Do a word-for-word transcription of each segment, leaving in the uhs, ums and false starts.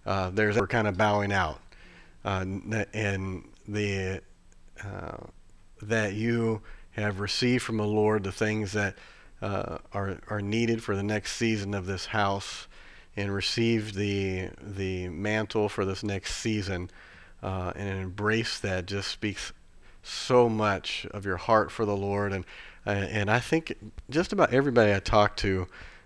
uh, there's we're kind of bowing out, uh, and the uh, that you have received from the Lord the things that uh, are are needed for the next season of this house, and received the the mantle for this next season, uh, and embrace that just speaks so much of your heart for the Lord. And uh, and I think just about everybody I talked to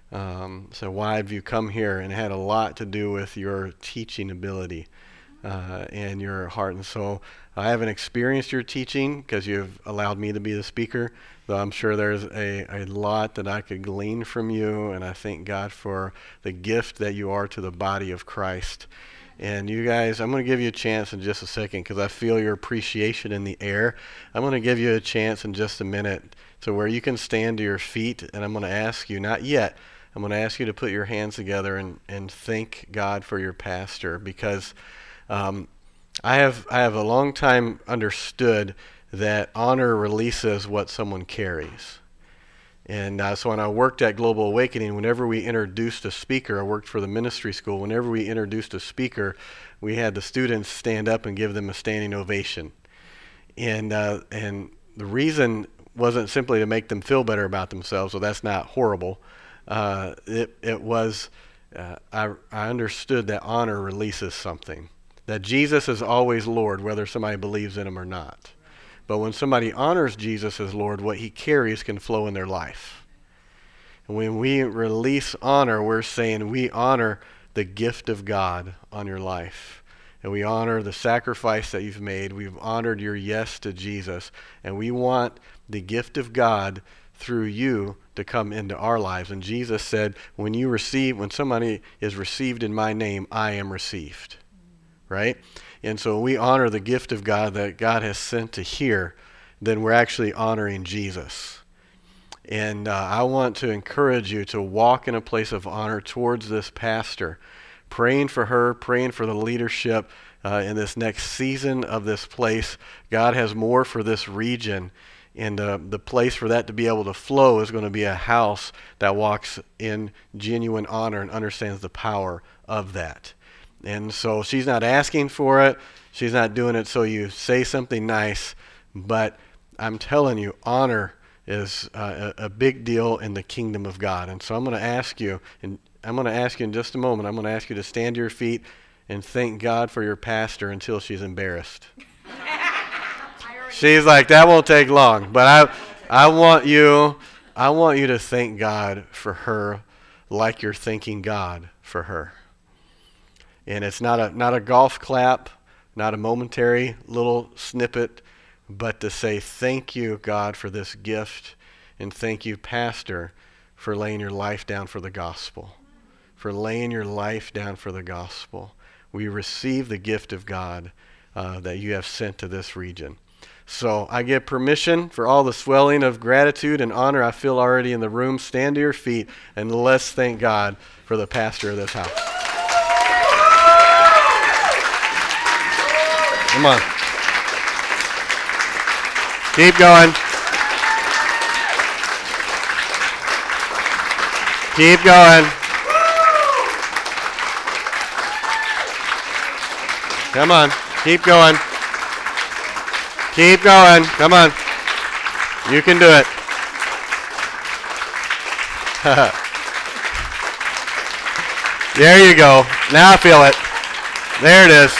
um, said, "Why have you come here?" And it had a lot to do with your teaching ability uh, and your heart and soul. I haven't experienced your teaching because you've allowed me to be the speaker, though I'm sure there's a, a lot that I could glean from you, and I thank God for the gift that you are to the body of Christ. And you guys, I'm going to give you a chance in just a second because I feel your appreciation in the air. I'm going to give you a chance in just a minute to where you can stand to your feet, and I'm going to ask you, not yet, I'm going to ask you to put your hands together and, and thank God for your pastor, because um, I have I have a long time understood that honor releases what someone carries. And uh, so when I worked at Global Awakening, whenever we introduced a speaker, I worked for the ministry school, whenever we introduced a speaker, we had the students stand up and give them a standing ovation. And uh, and the reason wasn't simply to make them feel better about themselves, so that's not horrible. Uh, it, it was, uh, I, I understood that honor releases something. That Jesus is always Lord, whether somebody believes in him or not. But when somebody honors Jesus as Lord, what he carries can flow in their life. And when we release honor, we're saying we honor the gift of God on your life. And we honor the sacrifice that you've made. We've honored your yes to Jesus. And we want the gift of God through you to come into our lives. And Jesus said, when you receive, when somebody is received in my name, I am received. Right? And so we honor the gift of God that God has sent to here, then we're actually honoring Jesus. And uh, I want to encourage you to walk in a place of honor towards this pastor, praying for her, praying for the leadership uh, in this next season of this place. God has more for this region, and uh, the place for that to be able to flow is going to be a house that walks in genuine honor and understands the power of that. And so she's not asking for it. She's not doing it so you say something nice. But I'm telling you, honor is uh, a, a big deal in the kingdom of God. And so I'm going to ask you, and I'm going to ask you in just a moment, I'm going to ask you to stand to your feet and thank God for your pastor until she's embarrassed. She's like, that won't take long. But I, I want you, I want you to thank God for her like you're thanking God for her. And it's not a not a golf clap, not a momentary little snippet, but to say thank you, God, for this gift, and thank you, Pastor, for laying your life down for the gospel, for laying your life down for the gospel. We receive the gift of God uh, that you have sent to this region. So I give permission for all the swelling of gratitude and honor I feel already in the room. Stand to your feet, and let's thank God for the pastor of this house. Come on. Keep going. Keep going. Come on. Keep going. Keep going. Come on. You can do it. There you go. Now I feel it. There it is.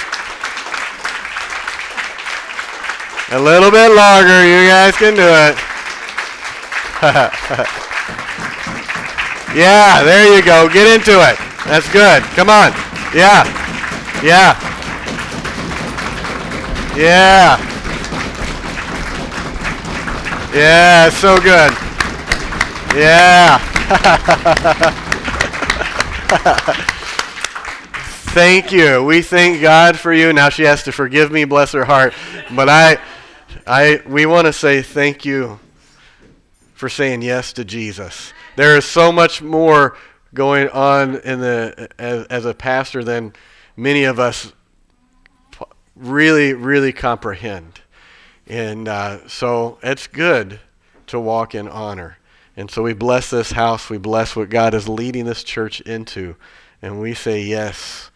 A little bit longer. You guys can do it. Yeah, there you go. Get into it. That's good. Come on. Yeah. Yeah. Yeah. Yeah, so good. Yeah. Thank you. We thank God for you. Now she has to forgive me, bless her heart. But I I we want to say thank you for saying yes to Jesus. There is so much more going on in the as, as a pastor than many of us really, really comprehend. And uh, so it's good to walk in honor. And so we bless this house. We bless what God is leading this church into. And we say yes.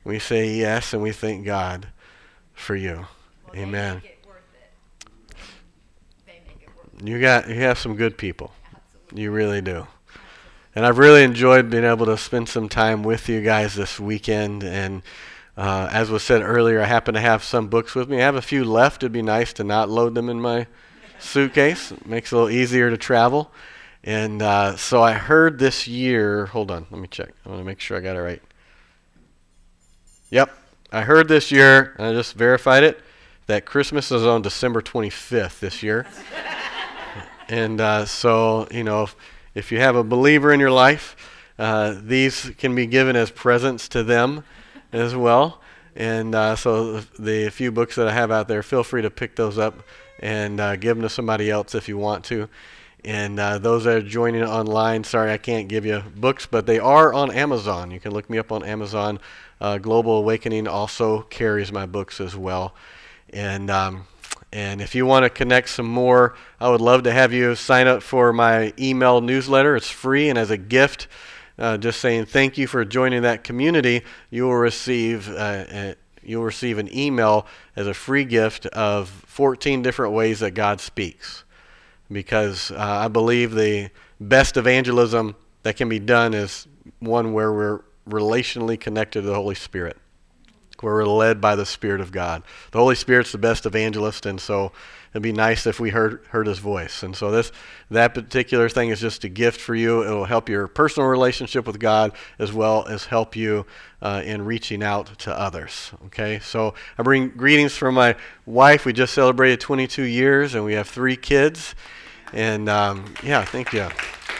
We say yes, and we thank God for you. Well, Amen. They make it worth it. They make it worth it. You got you have some good people. Absolutely. You really do. And I've really enjoyed being able to spend some time with you guys this weekend. And uh, as was said earlier, I happen to have some books with me. I have a few left. It'd be nice to not load them in my suitcase. It makes it a little easier to travel. And uh, so I heard this year, hold on, let me check. I want to make sure I got it right. Yep, I heard this year, and I just verified it, that Christmas is on December twenty-fifth this year. And uh, so, you know, if, if you have a believer in your life, uh, these can be given as presents to them as well. And uh, so the few books that I have out there, feel free to pick those up and uh, give them to somebody else if you want to. And uh, those that are joining online, sorry I can't give you books, but they are on Amazon. You can look me up on Amazon. Uh, Global Awakening also carries my books as well. And um, and if you want to connect some more, I would love to have you sign up for my email newsletter. It's free, and as a gift, uh, just saying thank you for joining that community, you will receive uh, a, you'll receive an email as a free gift of fourteen different ways that God speaks. Because uh, I believe the best evangelism that can be done is one where we're relationally connected to the Holy Spirit, where we're led by the Spirit of God. The Holy Spirit's the best evangelist, and so it'd be nice if we heard heard His voice. And so this that particular thing is just a gift for you. It will help your personal relationship with God as well as help you uh, in reaching out to others. Okay, so I bring greetings from my wife. We just celebrated twenty-two years, and we have three kids. And um, yeah, thank you.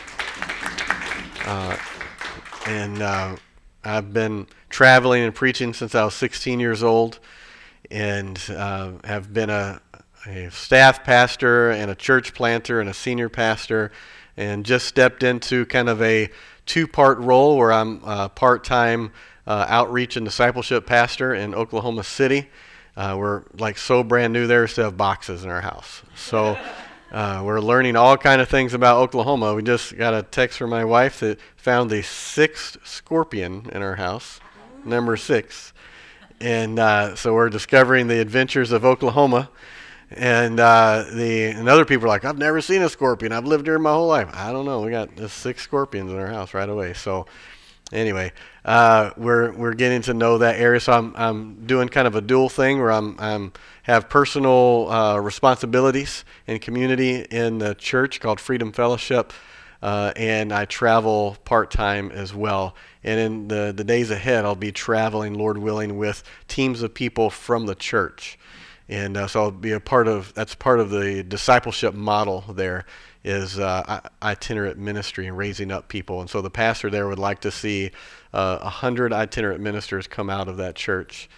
Uh, and uh, I've been traveling and preaching since I was sixteen years old, and uh, have been a, a staff pastor and a church planter and a senior pastor, and just stepped into kind of a two-part role where I'm a part-time uh, outreach and discipleship pastor in Oklahoma City. Uh, we're like so brand new there, we still have boxes in our house. So. Uh, we're learning all kind of things about Oklahoma. We just got a text from my wife that found the sixth scorpion in our house, number six. And uh, so we're discovering the adventures of Oklahoma. And uh, the and other people are like, I've never seen a scorpion. I've lived here my whole life. I don't know. We got the six scorpions in our house right away. So anyway, uh, we're we're getting to know that area. So I'm I'm doing kind of a dual thing where I'm I'm have personal uh, responsibilities and community in the church called Freedom Fellowship, uh, and I travel part-time as well. And in the, the days ahead, I'll be traveling, Lord willing, with teams of people from the church. And uh, so I'll be a part of, that's part of the discipleship model there, is uh, itinerant ministry and raising up people. And so the pastor there would like to see uh, one hundred itinerant ministers come out of that church.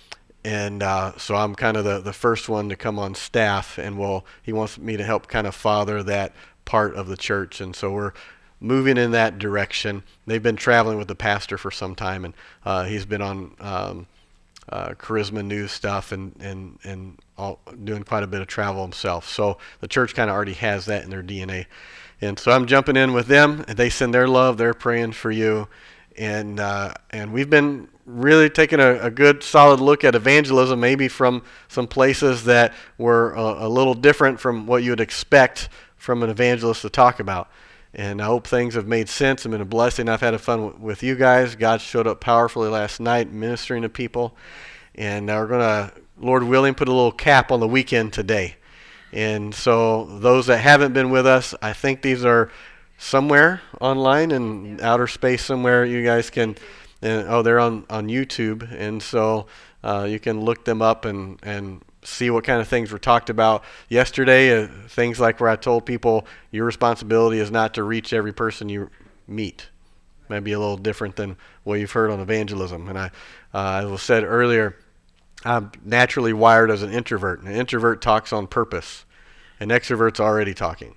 And uh, so I'm kind of the, the first one to come on staff, and well, he wants me to help kind of father that part of the church. And so we're moving in that direction. They've been traveling with the pastor for some time, and uh, he's been on um, uh, Charisma News stuff and, and, and all, doing quite a bit of travel himself. So the church kind of already has that in their D N A. And so I'm jumping in with them, and they send their love. They're praying for you. And uh, and we've been really taking a, a good solid look at evangelism, maybe from some places that were a, a little different from what you would expect from an evangelist to talk about. And I hope things have made sense and been a blessing. I've had fun w- with you guys. God showed up powerfully last night ministering to people. And uh, we're going to, Lord willing, put a little cap on the weekend today. And so those that haven't been with us, I think these are somewhere online in outer space somewhere. You guys can, and, oh, they're on, on YouTube. And so uh, you can look them up and, and see what kind of things were talked about yesterday. Uh, things like where I told people your responsibility is not to reach every person you meet. Maybe a little different than what you've heard on evangelism. And I, uh, as was said earlier, I'm naturally wired as an introvert. An introvert talks on purpose. An extrovert's already talking.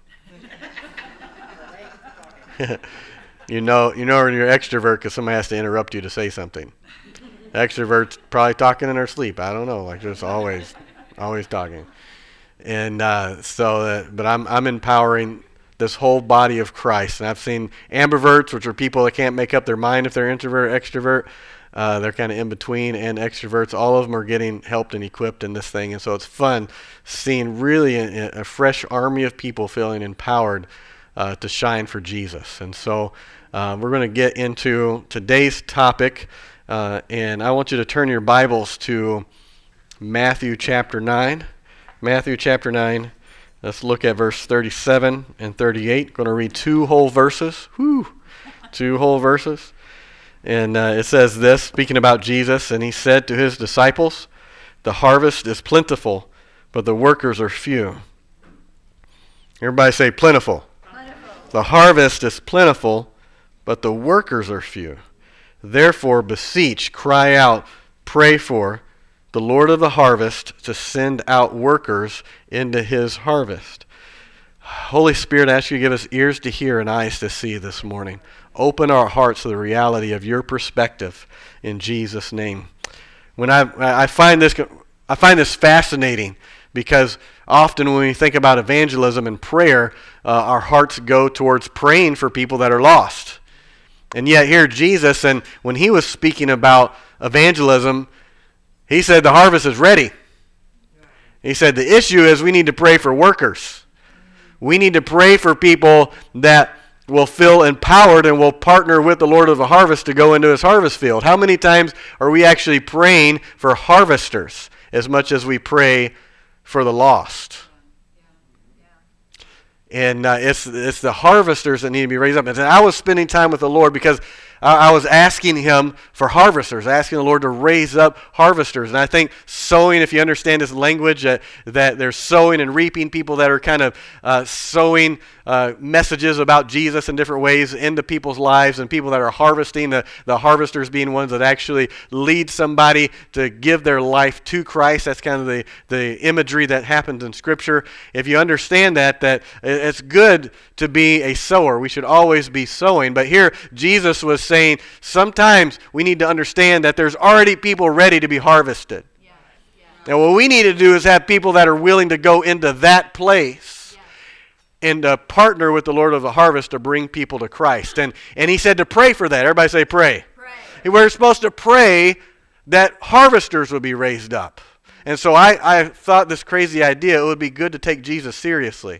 you know, you know when you're an extrovert because somebody has to interrupt you to say something. Extroverts probably talking in their sleep. I don't know, like just always, always talking. And uh, so, uh, but I'm I'm empowering this whole body of Christ. And I've seen ambiverts, which are people that can't make up their mind if they're introvert or extrovert. Uh, they're kind of in between, and extroverts. All of them are getting helped and equipped in this thing, and so it's fun seeing really a, a fresh army of people feeling empowered uh, to shine for Jesus. And so uh, we're going to get into today's topic, uh, and I want you to turn your Bibles to Matthew chapter nine. Matthew chapter nine. Let's look at verse thirty-seven and thirty-eight. I'm going to read two whole verses. Whew. Two whole verses. And uh, it says this, speaking about Jesus, and he said to his disciples, "The harvest is plentiful, but the workers are few." Everybody say plentiful. Plentiful. The harvest is plentiful, but the workers are few. Therefore beseech, cry out, pray for the Lord of the harvest to send out workers into his harvest. Holy Spirit, I ask you to give us ears to hear and eyes to see this morning. Open our hearts to the reality of your perspective in Jesus' name. When I I find this I find this fascinating because often when we think about evangelism and prayer, uh, our hearts go towards praying for people that are lost. And yet here Jesus, and when he was speaking about evangelism, he said the harvest is ready. He said the issue is we need to pray for workers. We need to pray for people that will feel empowered and will partner with the Lord of the harvest to go into his harvest field. How many times are we actually praying for harvesters as much as we pray for the lost? And uh, it's it's the harvesters that need to be raised up. And I was spending time with the Lord because I, I was asking him for harvesters, asking the Lord to raise up harvesters. And I think sowing, if you understand this language, uh, that there's sowing and reaping, people that are kind of uh, sowing uh, messages about Jesus in different ways into people's lives, and people that are harvesting, the, the harvesters being ones that actually lead somebody to give their life to Christ. That's kind of the, the imagery that happens in Scripture. If you understand that, that it's good to be a sower. We should always be sowing. But here, Jesus was saying sometimes we need to understand that there's already people ready to be harvested. Yeah. Yeah. And what we need to do is have people that are willing to go into that place yeah. and uh, partner with the Lord of the harvest to bring people to Christ. And, and he said to pray for that. Everybody say pray. Pray. We're supposed to pray that harvesters would be raised up. And so I, I thought this crazy idea, it would be good to take Jesus seriously.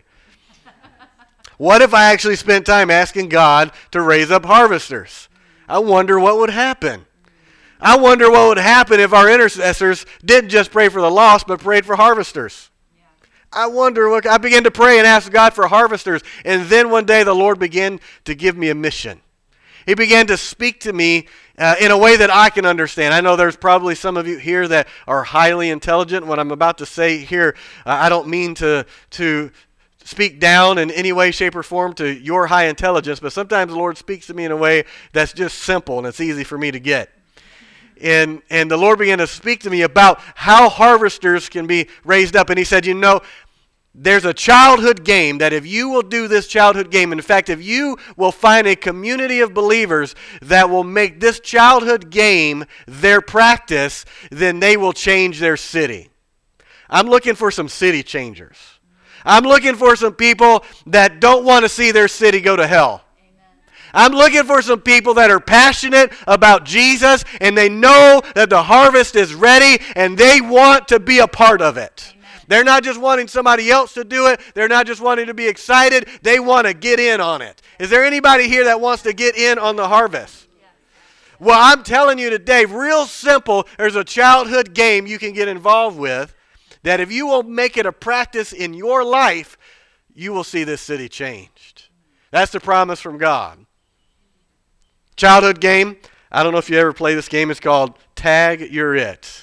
What if I actually spent time asking God to raise up harvesters? I wonder what would happen. I wonder what would happen if our intercessors didn't just pray for the lost, but prayed for harvesters. I wonder what, I began to pray and ask God for harvesters, and then one day the Lord began to give me a mission. He began to speak to me uh, in a way that I can understand. I know there's probably some of you here that are highly intelligent. What I'm about to say here, uh, I don't mean to to speak down in any way, shape, or form to your high intelligence, but sometimes the Lord speaks to me in a way that's just simple and it's easy for me to get. And and the Lord began to speak to me about how harvesters can be raised up. And he said, you know, there's a childhood game that if you will do this childhood game, in fact, if you will find a community of believers that will make this childhood game their practice, then they will change their city. I'm looking for some city changers. I'm looking for some people that don't want to see their city go to hell. Amen. I'm looking for some people that are passionate about Jesus and they know that the harvest is ready and they want to be a part of it. Amen. They're not just wanting somebody else to do it. They're not just wanting to be excited. They want to get in on it. Is there anybody here that wants to get in on the harvest? Yes. Well, I'm telling you today, real simple, there's a childhood game you can get involved with. That if you will make it a practice in your life, you will see this city changed. That's the promise from God. Childhood game. I don't know if you ever play this game. It's called Tag You're It.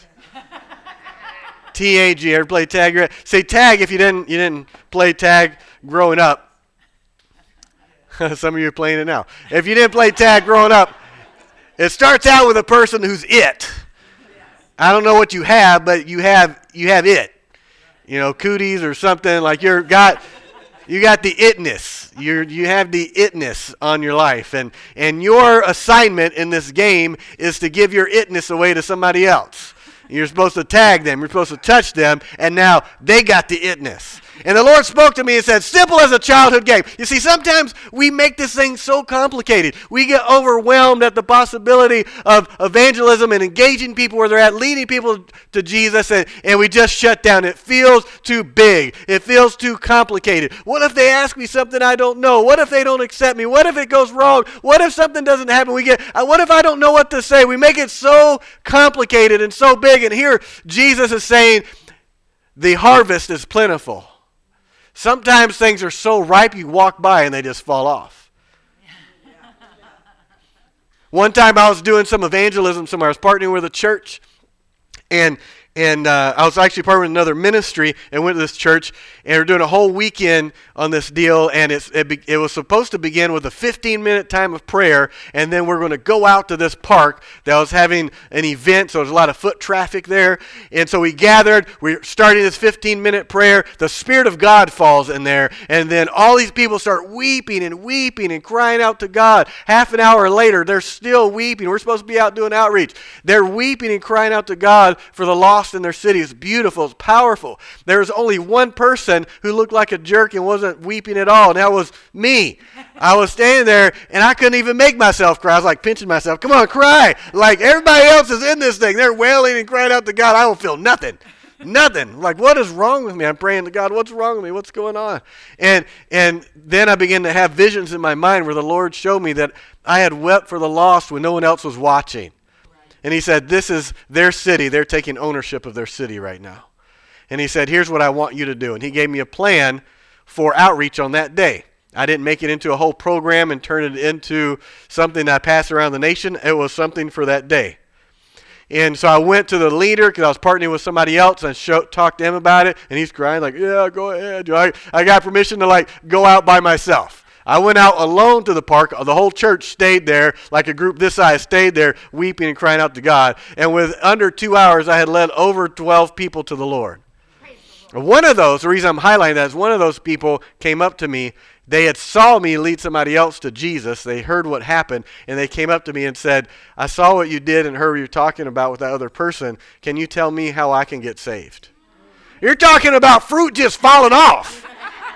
T A G. Ever play Tag You're It? Say tag if you didn't you didn't play tag growing up. Some of you are playing it now. If you didn't play tag growing up, it starts out with a person who's it. I don't know what you have, but you have you have it. You know, cooties or something like you're got you got the itness. You you have the itness on your life, and and your assignment in this game is to give your itness away to somebody else. You're supposed to tag them. You're supposed to touch them, and now they got the itness. And the Lord spoke to me and said, simple as a childhood game. You see, sometimes we make this thing so complicated. We get overwhelmed at the possibility of evangelism and engaging people where they're at, leading people to Jesus, and, and we just shut down. It feels too big. It feels too complicated. What if they ask me something I don't know? What if they don't accept me? What if it goes wrong? What if something doesn't happen? We get, uh, what if I don't know what to say? We make it so complicated and so big. And here Jesus is saying, the harvest is plentiful. Sometimes things are so ripe you walk by and they just fall off. One time I was doing some evangelism somewhere. I was partnering with a church, and and uh, I was actually partnering with another ministry, and went to this church, and we're doing a whole weekend on this deal, and it's, it, be, it was supposed to begin with a fifteen-minute time of prayer, and then we're going to go out to this park that was having an event, so there's a lot of foot traffic there, and so we gathered, we're starting this fifteen-minute prayer, the Spirit of God falls in there, and then all these people start weeping and weeping and crying out to God. Half an hour later, they're still weeping. We're supposed to be out doing outreach. They're weeping and crying out to God for the lost in their city. It's beautiful. It's powerful. There was only one person who looked like a jerk and wasn't weeping at all, and that was me. I was standing there, and I couldn't even make myself cry. I was like pinching myself. Come on, cry. Like everybody else is in this thing. They're wailing and crying out to God. I don't feel nothing. Nothing. Like, what is wrong with me? I'm praying to God, what's wrong with me? What's going on? And and then I began to have visions in my mind where the Lord showed me that I had wept for the lost when no one else was watching. And he said, this is their city. They're taking ownership of their city right now. And he said, here's what I want you to do. And he gave me a plan for outreach on that day. I didn't make it into a whole program and turn it into something I pass around the nation. It was something for that day. And so I went to the leader because I was partnering with somebody else and show, talked to him about it. And he's crying like, yeah, go ahead. I, I got permission to like go out by myself. I went out alone to the park. The whole church stayed there, like a group this size stayed there, weeping and crying out to God. And with under two hours, I had led over twelve people to the Lord. The Lord. One of those, the reason I'm highlighting that is one of those people came up to me. They had saw me lead somebody else to Jesus. They heard what happened, and they came up to me and said, I saw what you did and heard what you're talking about with that other person. Can you tell me how I can get saved? You're talking about fruit just falling off.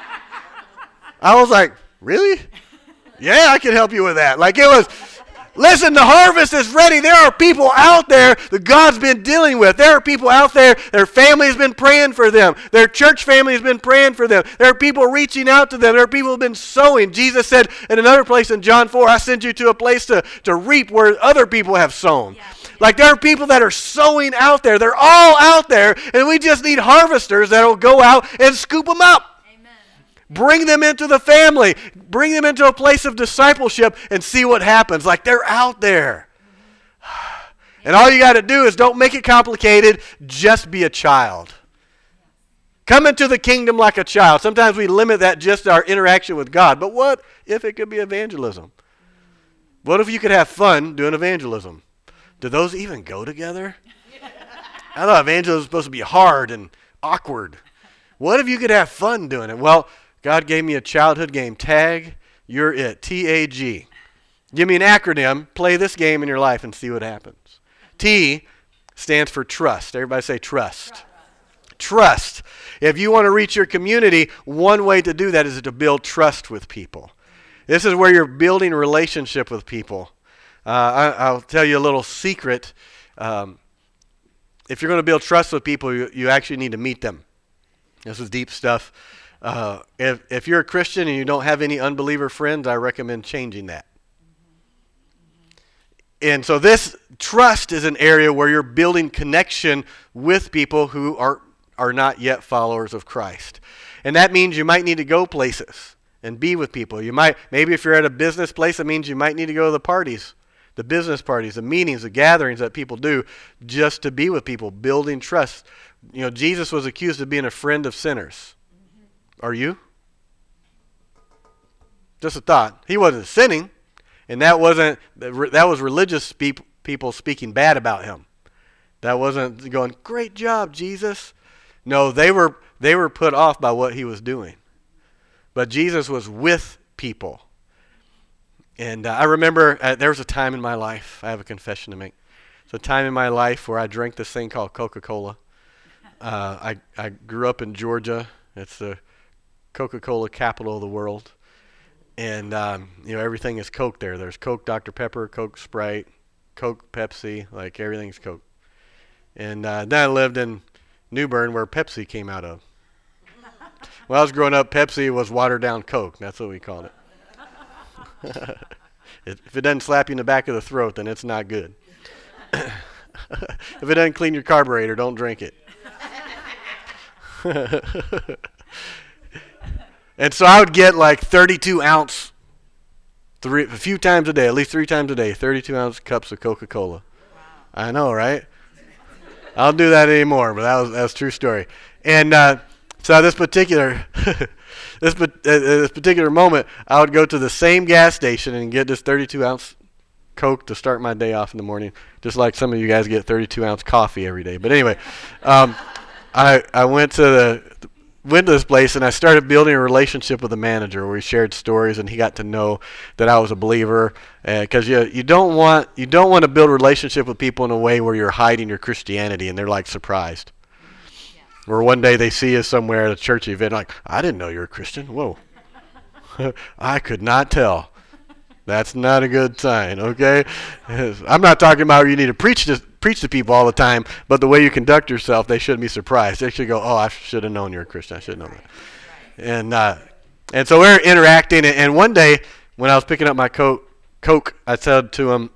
I was like, really? Yeah, I can help you with that. Like it was, listen, the harvest is ready. There are people out there that God's been dealing with. There are people out there, their family has been praying for them. Their church family has been praying for them. There are people reaching out to them. There are people who have been sowing. Jesus said in another place in John four, I send you to a place to, to reap where other people have sown. Yeah. Like there are people that are sowing out there. They're all out there, and we just need harvesters that will go out and scoop them up. Bring them into the family. Bring them into a place of discipleship and see what happens. Like they're out there. And all you got to do is don't make it complicated. Just be a child. Come into the kingdom like a child. Sometimes we limit that just to our interaction with God. But what if it could be evangelism? What if you could have fun doing evangelism? Do those even go together? I thought evangelism was supposed to be hard and awkward. What if you could have fun doing it? Well, God gave me a childhood game. Tag, you're it. T A G. Give me an acronym. Play this game in your life and see what happens. T stands for trust. Everybody say trust. Trust. Trust. If you want to reach your community, one way to do that is to build trust with people. This is where you're building a relationship with people. Uh, I, I'll tell you a little secret. Um, if you're going to build trust with people, you, you actually need to meet them. This is deep stuff. Uh, if, if you're a Christian and you don't have any unbeliever friends, I recommend changing that. And so this trust is an area where you're building connection with people who are, are not yet followers of Christ. And that means you might need to go places and be with people. You might, maybe if you're at a business place, it means you might need to go to the parties, the business parties, the meetings, the gatherings that people do just to be with people, building trust. You know, Jesus was accused of being a friend of sinners. Are you? Just a thought. He wasn't sinning, and that wasn't that was religious people speaking bad about him. That wasn't going, great job, Jesus. No, they were they were put off by what he was doing. But Jesus was with people. And uh, I remember uh, there was a time in my life, I have a confession to make. It's a time in my life where I drank this thing called Coca-Cola. Uh, I, I grew up in Georgia, It's the Coca-Cola capital of the world. And, um, you know, everything is Coke there. There's Coke, Doctor Pepper, Coke, Sprite, Coke, Pepsi, like everything's Coke. And uh, then I lived in New Bern where Pepsi came out of. When I was growing up, Pepsi was watered down Coke. That's what we called it. If it doesn't slap you in the back of the throat, then it's not good. If it doesn't clean your carburetor, don't drink it. And so I would get like thirty-two ounce, three, a few times a day, at least three times a day, thirty-two ounce cups of Coca-Cola. Wow. I know, right? I don't do that anymore, but that was that was a true story. And uh, so this particular this uh, this particular moment, I would go to the same gas station and get this thirty-two ounce Coke to start my day off in the morning, just like some of you guys get thirty-two ounce coffee every day. But anyway, um, I I went to the went to this place and I started building a relationship with the manager where we shared stories and he got to know that I was a believer, because uh, you you don't want you don't want to build a relationship with people in a way where you're hiding your Christianity and they're like surprised. Yeah. Or one day they see you somewhere at a church event like, I didn't know you were a Christian. Whoa. I could not tell. That's not a good sign, okay? I'm not talking about you need to preach to preach to people all the time, but the way you conduct yourself, they shouldn't be surprised. They should go, oh, I should have known you're a Christian. I should have known that. And uh, and so we're interacting, and one day when I was picking up my Coke, Coke I said to him,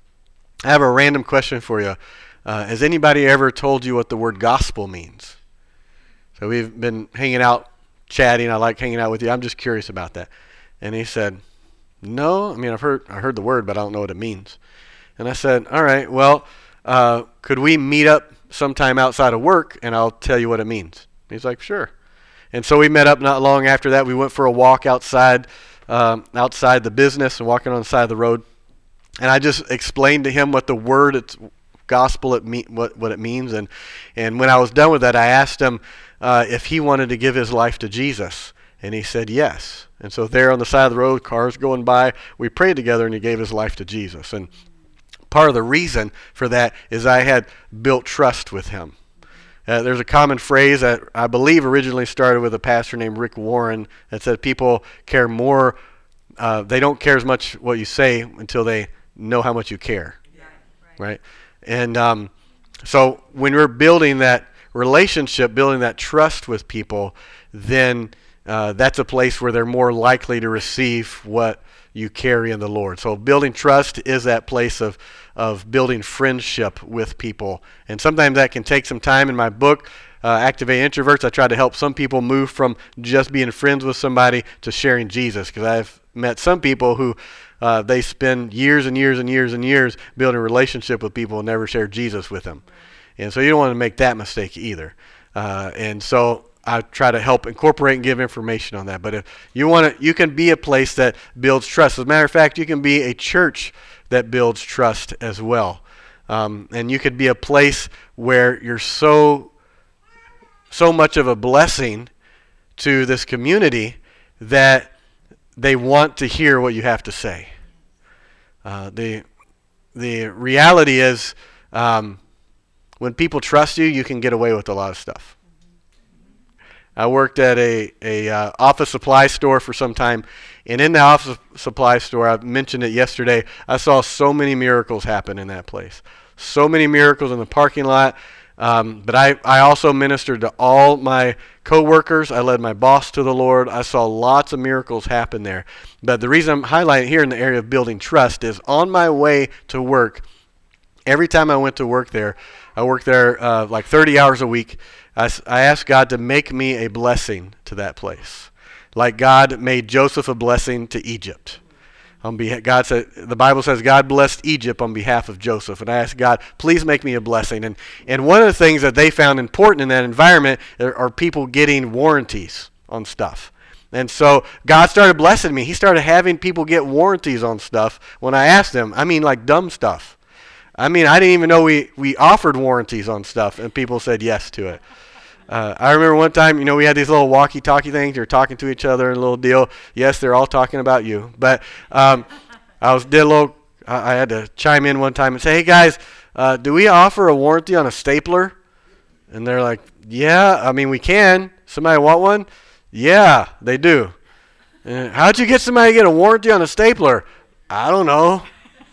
I have a random question for you. Uh, has anybody ever told you what the word gospel means? So we've been hanging out, chatting. I like hanging out with you. I'm just curious about that. And he said, no, I mean, I've heard I heard the word, but I don't know what it means. And I said, all right, well, uh, could we meet up sometime outside of work, and I'll tell you what it means? He's like, sure. And so we met up not long after that. We went for a walk outside um, outside the business and walking on the side of the road. And I just explained to him what the word it's gospel it mean, what, what it means. And, and when I was done with that, I asked him uh, if he wanted to give his life to Jesus. And he said yes. And so there on the side of the road, cars going by, we prayed together and he gave his life to Jesus. And part of the reason for that is I had built trust with him. Uh, there's a common phrase that I believe originally started with a pastor named Rick Warren that said people care more, uh, they don't care as much what you say until they know how much you care. Yeah, right. right? And um, so when we're building that relationship, building that trust with people, then Uh, that's a place where they're more likely to receive what you carry in the Lord. So building trust is that place of of building friendship with people. And sometimes that can take some time. In my book, uh, Activate Introverts, I try to help some people move from just being friends with somebody to sharing Jesus. Because I've met some people who uh, they spend years and years and years and years building a relationship with people and never share Jesus with them. And so you don't want to make that mistake either. Uh, and so I try to help incorporate and give information on that. But if you want to, you can be a place that builds trust. As a matter of fact, you can be a church that builds trust as well. Um, and you could be a place where you're so, so much of a blessing to this community that they want to hear what you have to say. Uh, the, the reality is, um, when people trust you, you can get away with a lot of stuff. I worked at a, a uh, office supply store for some time, and in the office supply store, I mentioned it yesterday, I saw so many miracles happen in that place. So many miracles in the parking lot, um, but I, I also ministered to all my co-workers. I led my boss to the Lord. I saw lots of miracles happen there. But the reason I'm highlighting here in the area of building trust is on my way to work, every time I went to work there, I worked there uh, like thirty hours a week. I, I asked God to make me a blessing to that place, like God made Joseph a blessing to Egypt. On behalf, God said, the Bible says God blessed Egypt on behalf of Joseph, and I asked God, please make me a blessing. And and one of the things that they found important in that environment are, are people getting warranties on stuff. And so God started blessing me. He started having people get warranties on stuff when I asked them. I mean, like dumb stuff. I mean, I didn't even know we, we offered warranties on stuff, and people said yes to it. Uh, I remember one time, you know, we had these little walkie-talkie things. You're talking to each other and a little deal. Yes, they're all talking about you. But um, I was did a little. I had to chime in one time and say, "Hey guys, uh, do we offer a warranty on a stapler?" And they're like, "Yeah, I mean we can." Somebody want one? Yeah, they do. Uh, how'd you get somebody to get a warranty on a stapler? I don't know.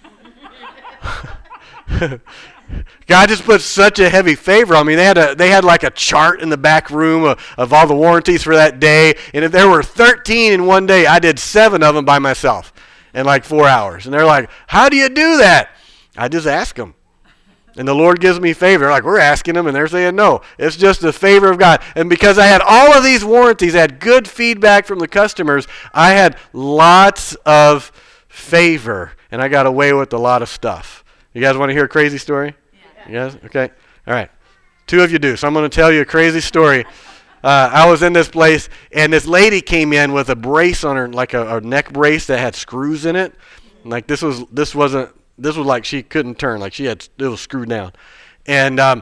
God just put such a heavy favor on me. They had a they had like a chart in the back room of, of all the warranties for that day. And if there were thirteen in one day, I did seven of them by myself in like four hours. And they're like, how do you do that? I just ask them. And the Lord gives me favor. They're like, we're asking them, and they're saying no. It's just the favor of God. And because I had all of these warranties, I had good feedback from the customers, I had lots of favor. And I got away with a lot of stuff. You guys want to hear a crazy story? Yeah. You guys? Okay. All right. Two of you do. So I'm going to tell you a crazy story. Uh, I was in this place, and this lady came in with a brace on her, like a, a neck brace that had screws in it. Like this was this wasn't this was like she couldn't turn. Like she had it was screwed down. And um,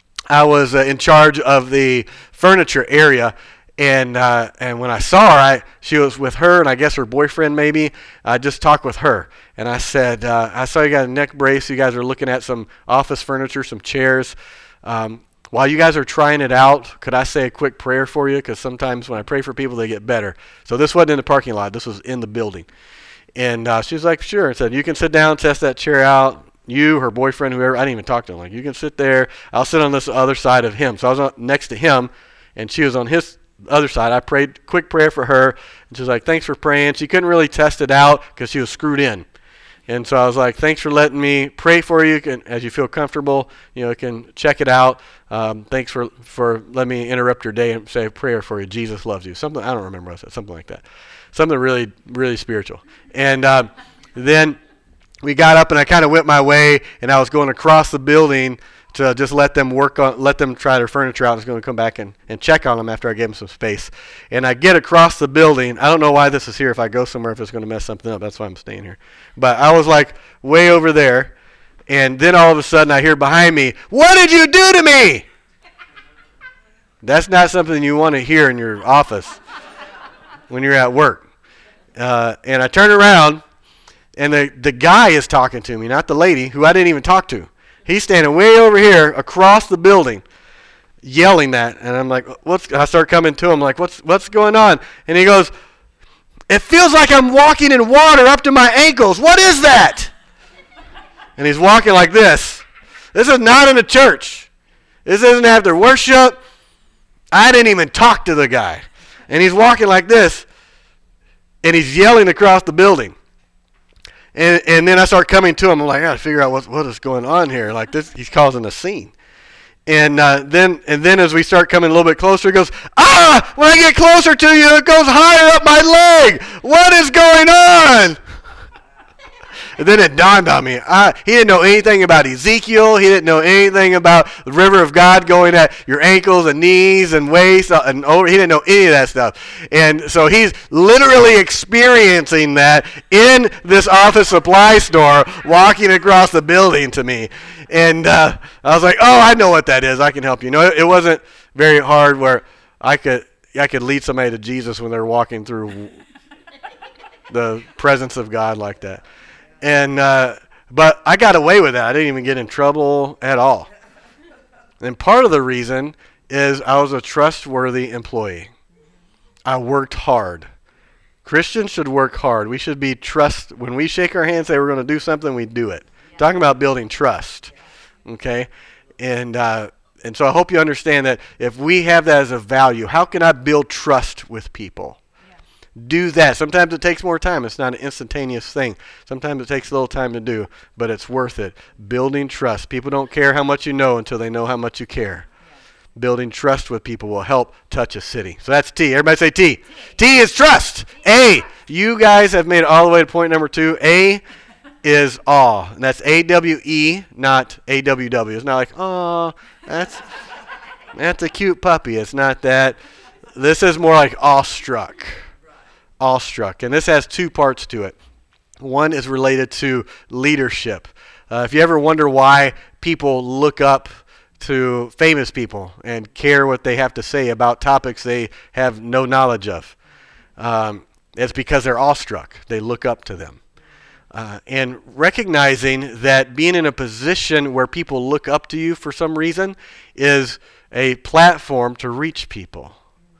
I was uh, in charge of the furniture area. And uh, and when I saw her, I, she was with her, and I guess her boyfriend maybe. I just talked with her, and I said, uh, I saw you got a neck brace. You guys are looking at some office furniture, some chairs. Um, while you guys are trying it out, could I say a quick prayer for you? Because sometimes when I pray for people, they get better. So this wasn't in the parking lot. This was in the building. And uh, she was like, sure. And said, you can sit down, test that chair out. You, her boyfriend, whoever. I didn't even talk to him. Like, you can sit there. I'll sit on this other side of him. So I was on, next to him, and she was on his other side. I prayed quick prayer for her, and she was like, thanks for praying. She couldn't really test it out because she was screwed in. And so I was like, thanks for letting me pray for you. Can, as you feel comfortable, you know, can check it out. Um, thanks for, for letting me interrupt your day and say a prayer for you. Jesus loves you. Something, I don't remember what I said, something like that. Something really, really spiritual. And um, then we got up, and I kind of went my way, and I was going across the building to just let them work on, let them try their furniture out. I was going to come back and, and check on them after I gave them some space. And I get across the building. I don't know why this is here. If I go somewhere, if it's going to mess something up, that's why I'm staying here. But I was like way over there, and then all of a sudden I hear behind me, "What did you do to me?" That's not something you want to hear in your office when you're at work. Uh, and I turn around, and the, the guy is talking to me, not the lady, who I didn't even talk to. He's standing way over here across the building, yelling that, and I'm like, "What's?" I start coming to him like, "What's what's going on?" And he goes, "It feels like I'm walking in water up to my ankles. What is that?" And he's walking like this. This is not in a church. This isn't after worship. I didn't even talk to the guy, and he's walking like this, and he's yelling across the building. And and then I start coming to him. I'm like, I gotta figure out what what is going on here. Like this, he's causing a scene. And uh, then and then as we start coming a little bit closer, he goes, "Ah! When I get closer to you, it goes higher up my leg. What is going on?" And then it dawned on me. I, he didn't know anything about Ezekiel. He didn't know anything about the river of God going at your ankles and knees and waist and over. He didn't know any of that stuff. And so he's literally experiencing that in this office supply store, walking across the building to me. And uh, I was like, "Oh, I know what that is. I can help you." You know, it, it wasn't very hard where I could I could lead somebody to Jesus when they're walking through the presence of God like that. And uh, but I got away with that. I didn't even get in trouble at all. And part of the reason is I was a trustworthy employee. I worked hard. Christians should work hard. We should be trust. When we shake our hands, say we're going to do something, we do it. Yeah. Talking about building trust, okay? And uh, and so I hope you understand that if we have that as a value, how can I build trust with people? Do that. Sometimes it takes more time. It's not an instantaneous thing. Sometimes it takes a little time to do, but it's worth it. Building trust. People don't care how much you know until they know how much you care. Yes. Building trust with people will help touch a city. So that's T. Everybody say T. T, T is trust. A. You guys have made it all the way to point number two. A is awe. And that's A W E, not A W W. It's not like, oh, that's, that's a cute puppy. It's not that. This is more like awestruck. Awestruck. And this has two parts to it. One is related to leadership. Uh, if you ever wonder why people look up to famous people and care what they have to say about topics they have no knowledge of, um, it's because they're awestruck. They look up to them. Uh, and recognizing that being in a position where people look up to you for some reason is a platform to reach people.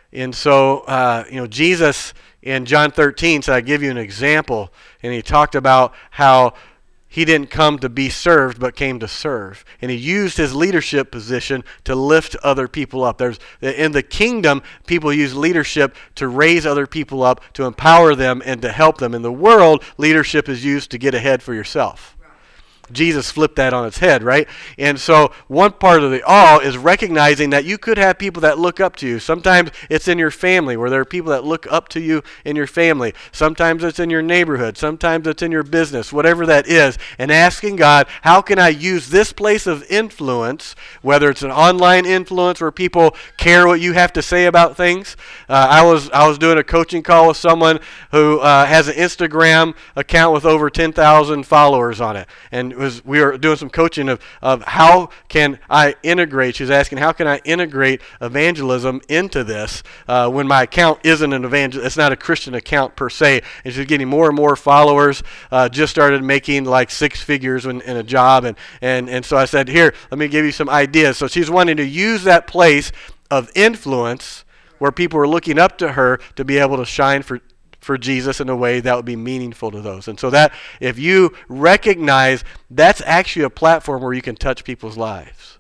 And so, uh, you know, Jesus in John thirteen said, I give you an example. And he talked about how he didn't come to be served, but came to serve. And he used his leadership position to lift other people up. There's in the kingdom, people use leadership to raise other people up, to empower them, and to help them. In the world, leadership is used to get ahead for yourself. Jesus flipped that on its head, right? And so one part of the all is recognizing that you could have people that look up to you. Sometimes it's in your family where there are people that look up to you in your family. Sometimes it's in your neighborhood. Sometimes it's in your business, whatever that is. And asking God, how can I use this place of influence, whether it's an online influence where people care what you have to say about things. Uh, I was I was doing a coaching call with someone who uh, has an Instagram account with over ten thousand followers on it. And was we were doing some coaching of, of how can I integrate, she's asking, how can I integrate evangelism into this uh, when my account isn't an evangel, it's not a Christian account per se, and she's getting more and more followers, uh, just started making like six figures in, in a job, and, and, and so I said, here, let me give you some ideas. So she's wanting to use that place of influence where people are looking up to her to be able to shine for for Jesus in a way that would be meaningful to those. And so that, if you recognize that's actually a platform where you can touch people's lives.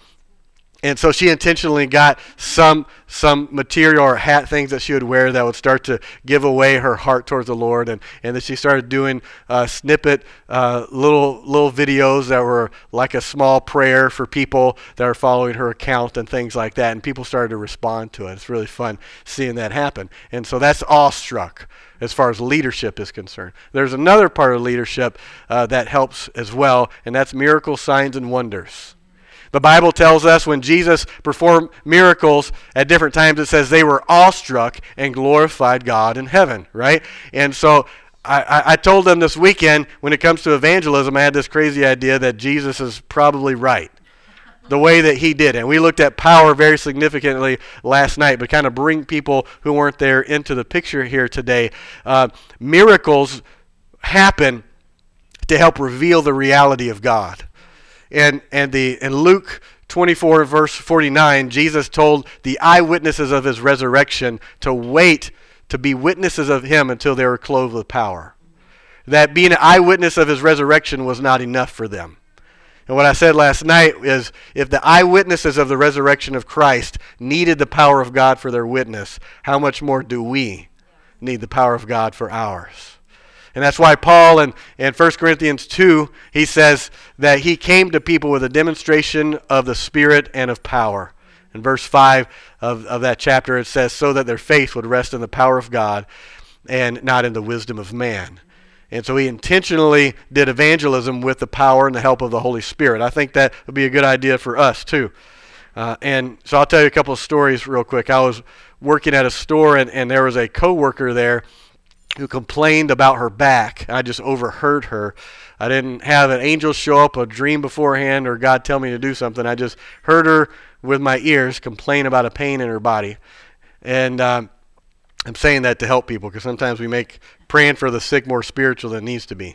And so she intentionally got some some material or hat things that she would wear that would start to give away her heart towards the Lord. And, and then she started doing uh, snippet uh, little little videos that were like a small prayer for people that are following her account and things like that. And people started to respond to it. It's really fun seeing that happen. And so that's awestruck as far as leadership is concerned. There's another part of leadership uh, that helps as well, and that's miracles, signs, and wonders. The Bible tells us when Jesus performed miracles at different times, it says they were awestruck and glorified God in heaven, right? And so I, I, I told them this weekend, when it comes to evangelism, I had this crazy idea that Jesus is probably right, the way that he did. And we looked at power very significantly last night, but kind of bring people who weren't there into the picture here today. Uh, miracles happen to help reveal the reality of God. And and the in Luke twenty-four, verse forty-nine, Jesus told the eyewitnesses of his resurrection to wait to be witnesses of him until they were clothed with power. That being an eyewitness of his resurrection was not enough for them. And what I said last night is, if the eyewitnesses of the resurrection of Christ needed the power of God for their witness, how much more do we need the power of God for ours? And that's why Paul in, in First Corinthians two, he says that he came to people with a demonstration of the Spirit and of power. In verse five of, of that chapter, it says, so that their faith would rest in the power of God and not in the wisdom of man. And so he intentionally did evangelism with the power and the help of the Holy Spirit. I think that would be a good idea for us too. Uh, and so I'll tell you a couple of stories real quick. I was working at a store, and, and there was a coworker there who complained about her back. I just overheard her. I didn't have an angel show up, a dream beforehand, or God tell me to do something. I just heard her with my ears complain about a pain in her body. And um, I'm saying that to help people, because sometimes we make praying for the sick more spiritual than it needs to be.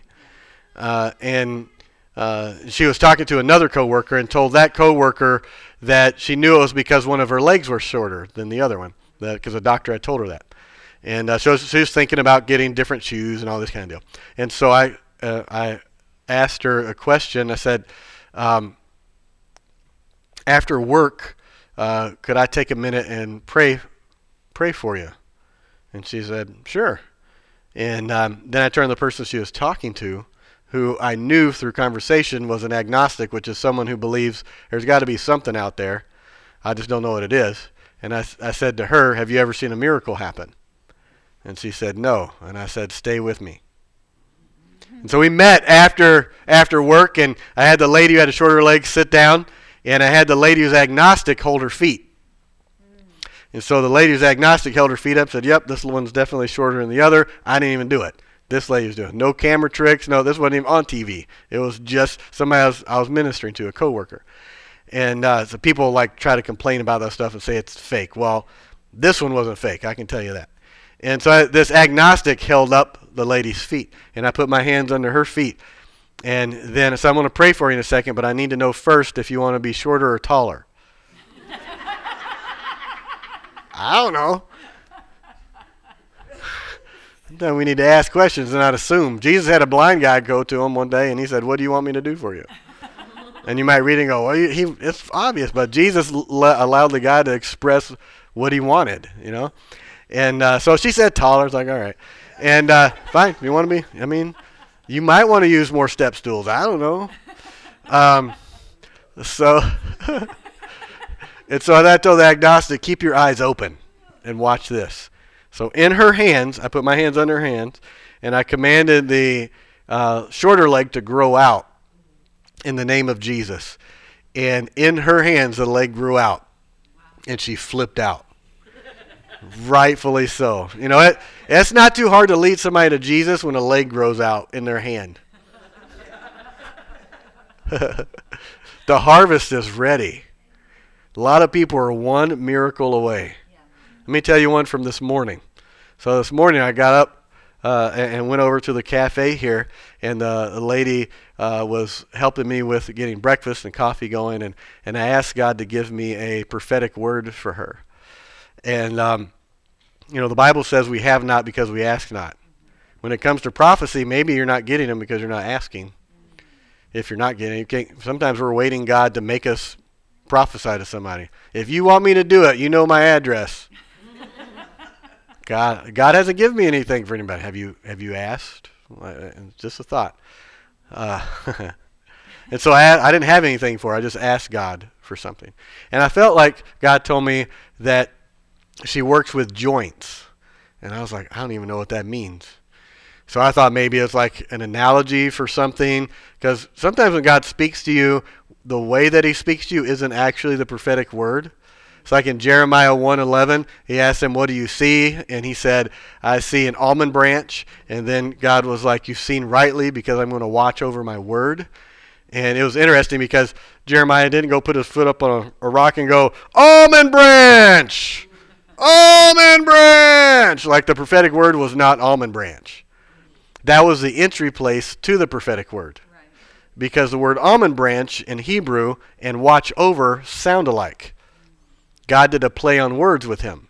Uh, and uh, she was talking to another coworker and told that coworker that she knew it was because one of her legs were shorter than the other one, because the doctor had told her that. And uh, so she was thinking about getting different shoes and all this kind of deal. And so I uh, I asked her a question. I said, um, after work, uh, could I take a minute and pray pray for you? And she said, sure. And um, then I turned to the person she was talking to, who I knew through conversation was an agnostic, which is someone who believes there's got to be something out there. I just don't know what it is. And I, I said to her, have you ever seen a miracle happen? And she said, no. And I said, stay with me. And so we met after after work, and I had the lady who had a shorter leg sit down, and I had the lady who's agnostic hold her feet. And so the lady who's agnostic held her feet up, said, yep, this one's definitely shorter than the other. I didn't even do it. This lady was doing it. No camera tricks. No, this wasn't even on T V. It was just somebody I was, I was ministering to, a coworker. And uh, so people like try to complain about that stuff and say it's fake. Well, this one wasn't fake. I can tell you that. And so I, this agnostic held up the lady's feet, and I put my hands under her feet. And then I said, I'm going to pray for you in a second, but I need to know first if you want to be shorter or taller. I don't know. Sometimes we need to ask questions and not assume. Jesus had a blind guy go to him one day, and he said, what do you want me to do for you? And you might read and go, well, he, he, it's obvious. But Jesus l- allowed the guy to express what he wanted, you know. And uh, so she said taller. I was like, all right. And uh, fine, you want to be? I mean, you might want to use more step stools. I don't know. Um, so, and so I told the agnostic, keep your eyes open and watch this. So in her hands, I put my hands on her hands, and I commanded the uh, shorter leg to grow out in the name of Jesus. And in her hands, the leg grew out, and she flipped out. Rightfully so. You know, it, it's not too hard to lead somebody to Jesus when a leg grows out in their hand. The harvest is ready. A lot of people are one miracle away. Let me tell you one from this morning. So this morning I got up uh, and, and went over to the cafe here, and uh, the lady uh, was helping me with getting breakfast and coffee going, and, and I asked God to give me a prophetic word for her. And, um, you know, the Bible says we have not because we ask not. When it comes to prophecy, maybe you're not getting them because you're not asking. If you're not getting it, sometimes we're waiting God to make us prophesy to somebody. If you want me to do it, you know my address. God, God hasn't given me anything for anybody. Have you? Have you asked? Just a thought. Uh, and so I, I didn't have anything for her. I just asked God for something, and I felt like God told me that she works with joints, and I was like, I don't even know what that means. So I thought maybe it's like an analogy for something, because sometimes when God speaks to you, the way that he speaks to you isn't actually the prophetic word. It's like in Jeremiah one eleven, he asked him, what do you see? And he said, I see an almond branch. And then God was like, you've seen rightly, because I'm going to watch over my word. And it was interesting because Jeremiah didn't go put his foot up on a, a rock and go, almond branch! Almond branch! Like the prophetic word was not almond branch. That was the entry place to the prophetic word. Right. Because the word almond branch in Hebrew and watch over sound alike. God did a play on words with him.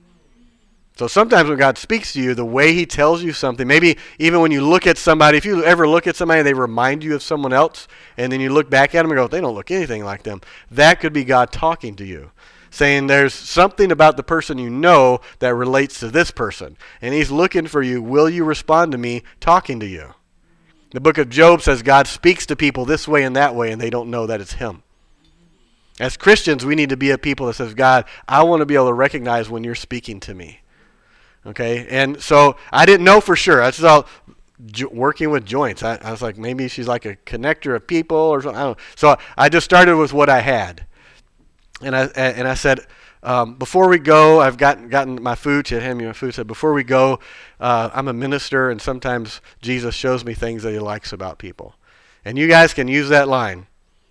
So sometimes when God speaks to you, the way he tells you something, maybe even when you look at somebody, if you ever look at somebody, they remind you of someone else, and then you look back at them and go, they don't look anything like them. That could be God talking to you, saying there's something about the person you know that relates to this person. And he's looking for you. Will you respond to me talking to you? The book of Job says God speaks to people this way and that way, and they don't know that it's him. As Christians, we need to be a people that says, God, I want to be able to recognize when you're speaking to me. Okay? And so I didn't know for sure. I saw jo- working with joints. I, I was like, maybe she's like a connector of people or something. I don't know. So I just started with what I had. And I and I said, um, before we go, I've gotten gotten my food. She had handed me my food. Said, before we go, uh, I'm a minister, and sometimes Jesus shows me things that he likes about people. And you guys can use that line.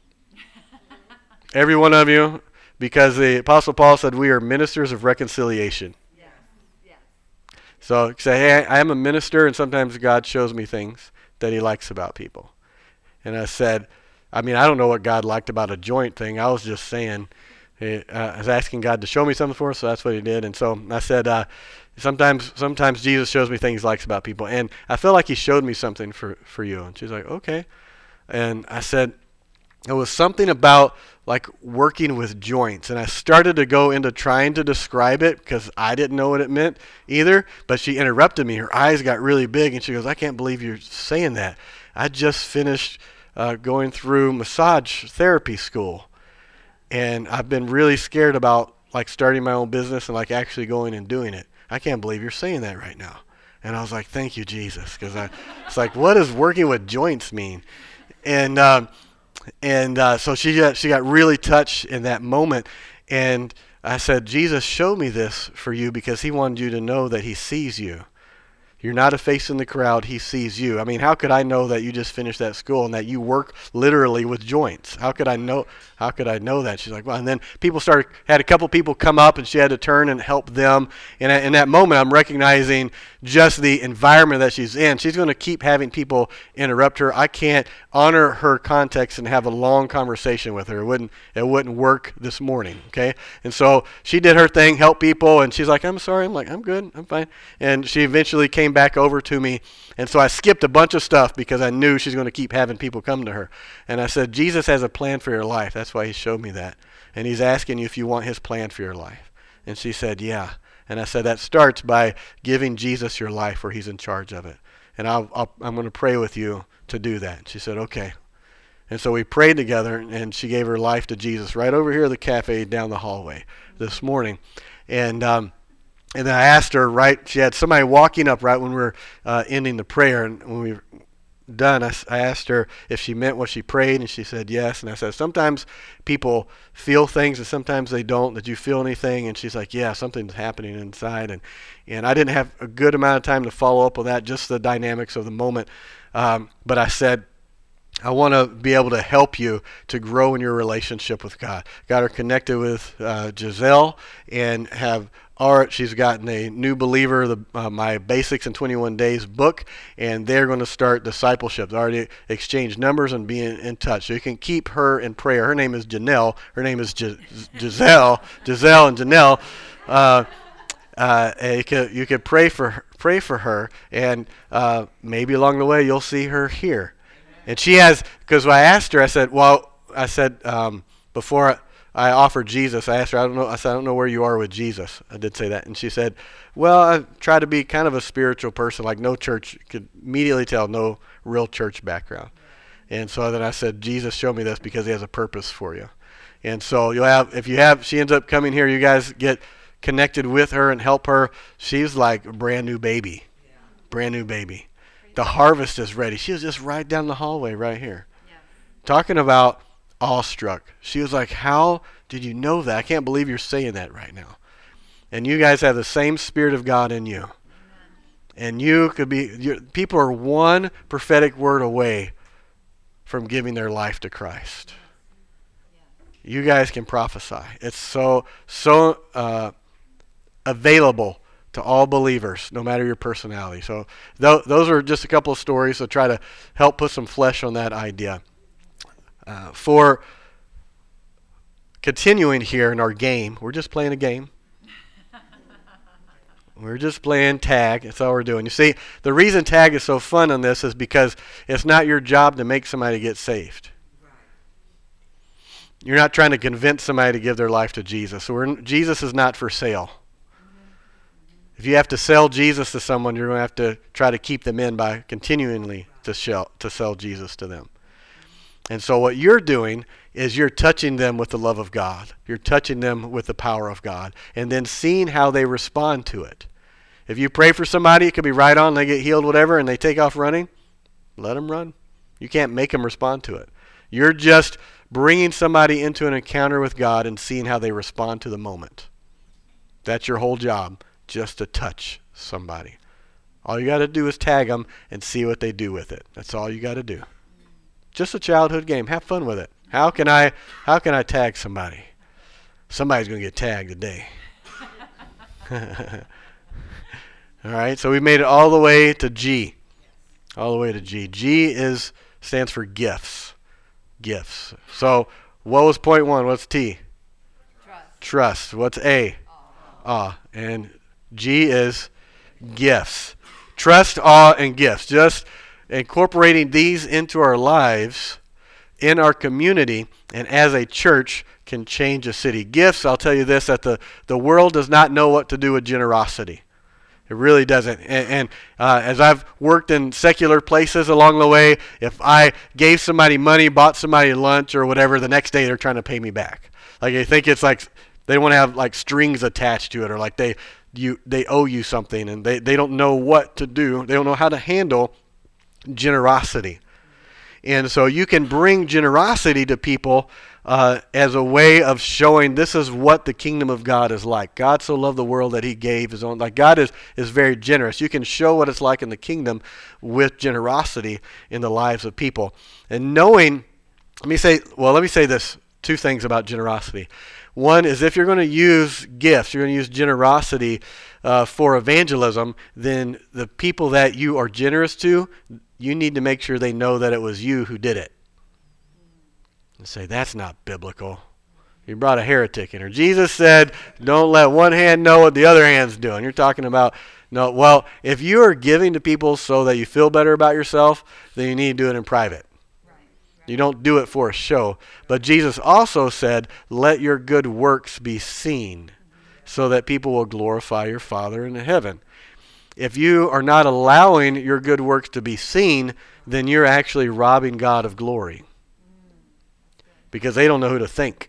Every one of you, because the Apostle Paul said we are ministers of reconciliation. Yes. Yes. So say, hey, I am a minister, and sometimes God shows me things that he likes about people. And I said, I mean, I don't know what God liked about a joint thing. I was just saying, hey, uh, I was asking God to show me something for us, so that's what he did. And so I said, uh, sometimes sometimes Jesus shows me things he likes about people. And I felt like he showed me something for, for you. And she's like, okay. And I said, it was something about like working with joints, and I started to go into trying to describe it because I didn't know what it meant either, but she interrupted me. Her eyes got really big, and she goes, I can't believe you're saying that. I just finished uh, going through massage therapy school, and I've been really scared about like starting my own business and like actually going and doing it. I can't believe you're saying that right now. And I was like, thank you, Jesus, because I it's like, what does working with joints mean? And um, And uh, so she got, she got really touched in that moment. And I said, Jesus showed me this for you because he wanted you to know that he sees you. You're not a face in the crowd. He sees you. I mean, how could I know that you just finished that school and that you work literally with joints? How could I know? How could I know that? She's like, well, and then people started, had a couple people come up and she had to turn and help them. And in that moment, I'm recognizing just the environment that she's in. She's going to keep having people interrupt her. I can't honor her context and have a long conversation with her. It wouldn't, it wouldn't work this morning, okay? And so she did her thing, helped people, and she's like, I'm sorry. I'm like, I'm good. I'm fine. And she eventually came back over to me. And so I skipped a bunch of stuff because I knew she's going to keep having people come to her. And I said, Jesus has a plan for your life. That's why he showed me that. And he's asking you if you want his plan for your life. And she said, yeah. And I said, that starts by giving Jesus your life where he's in charge of it. And I'll, I'll, I'm going to pray with you to do that. And she said, okay. And so we prayed together, and she gave her life to Jesus right over here at the cafe down the hallway this morning. And um, and then I asked her, right, she had somebody walking up right when we were uh, ending the prayer. And when we were done, I, I asked her if she meant what she prayed, and she said yes. And I said, sometimes people feel things and sometimes they don't. Did you feel anything? And she's like, yeah, something's happening inside. And, and I didn't have a good amount of time to follow up with that, just the dynamics of the moment. Um, but I said, I want to be able to help you to grow in your relationship with God. Got her connected with uh, Giselle and have Art. She's gotten a new believer, the, uh, my Basics in twenty-one Days book, and they're going to start discipleship. They already exchanged numbers and be in, in touch. So you can keep her in prayer. Her name is Janelle. Her name is G- Giselle. Giselle and Janelle. Uh, uh, and you could you could pray for her, pray for her, and uh, maybe along the way you'll see her here. And she has, because I asked her, I said, well, I said um, before. I, I offered Jesus. I asked her, I don't know. I said, I don't know where you are with Jesus. I did say that. And she said, well, I try to be kind of a spiritual person, like no church. Could immediately tell no real church background. And so then I said, Jesus showed me this because he has a purpose for you. And so you'll have, if you have, she ends up coming here, you guys get connected with her and help her. She's like a brand new baby. Brand new baby. The harvest is ready. She was just right down the hallway right here. Yeah. Talking about awestruck. She was like, how did you know that? I can't believe you're saying that right now. And you guys have the same Spirit of God in you. Amen. And you could be, you, people are one prophetic word away from giving their life to Christ. Yeah. You guys can prophesy. It's so, so uh, available to all believers, no matter your personality. So th- those are just a couple of stories to try to help put some flesh on that idea. Uh, for continuing here in our game, we're just playing a game. We're just playing tag. That's all we're doing. You see, the reason tag is so fun on this is because it's not your job to make somebody get saved. You're not trying to convince somebody to give their life to Jesus. So we're, Jesus is not for sale. If you have to sell Jesus to someone, you're going to have to try to keep them in by continually to sell, to sell Jesus to them. And so what you're doing is you're touching them with the love of God. You're touching them with the power of God. And then seeing how they respond to it. If you pray for somebody, it could be right on, they get healed, whatever, and they take off running, let them run. You can't make them respond to it. You're just bringing somebody into an encounter with God and seeing how they respond to the moment. That's your whole job, just to touch somebody. All you got to do is tag them and see what they do with it. That's all you got to do. Just a childhood game. Have fun with it. How can I how can I tag somebody? Somebody's going to get tagged today. All right, so we made it all the way to G. All the way to G. G is stands for gifts. Gifts. So what was point one? What's T? Trust. Trust. What's A? Awe. And G is gifts. Trust, awe, and gifts. Just incorporating these into our lives, in our community, and as a church can change a city. Gifts, I'll tell you this, that the, the world does not know what to do with generosity. It really doesn't. And, and uh, as I've worked in secular places along the way, if I gave somebody money, bought somebody lunch or whatever, the next day they're trying to pay me back. Like they think it's like, they want to have like strings attached to it, or like they you they owe you something, and they, they don't know what to do. They don't know how to handle generosity. And so you can bring generosity to people uh, as a way of showing this is what the kingdom of God is like. God so loved the world that he gave his own. Like God is, is very generous. You can show what it's like in the kingdom with generosity in the lives of people. And knowing, let me say, well, let me say this, two things about generosity. One is if you're going to use gifts, you're going to use generosity uh, for evangelism, then the people that you are generous to, you need to make sure they know that it was you who did it. And say, that's not biblical. You brought a heretic in. Or Jesus said, don't let one hand know what the other hand's doing. You're talking about, no, well, if you are giving to people so that you feel better about yourself, then you need to do it in private. You don't do it for a show. But Jesus also said, let your good works be seen so that people will glorify your Father in heaven. If you are not allowing your good works to be seen, then you're actually robbing God of glory. Because they don't know who to think.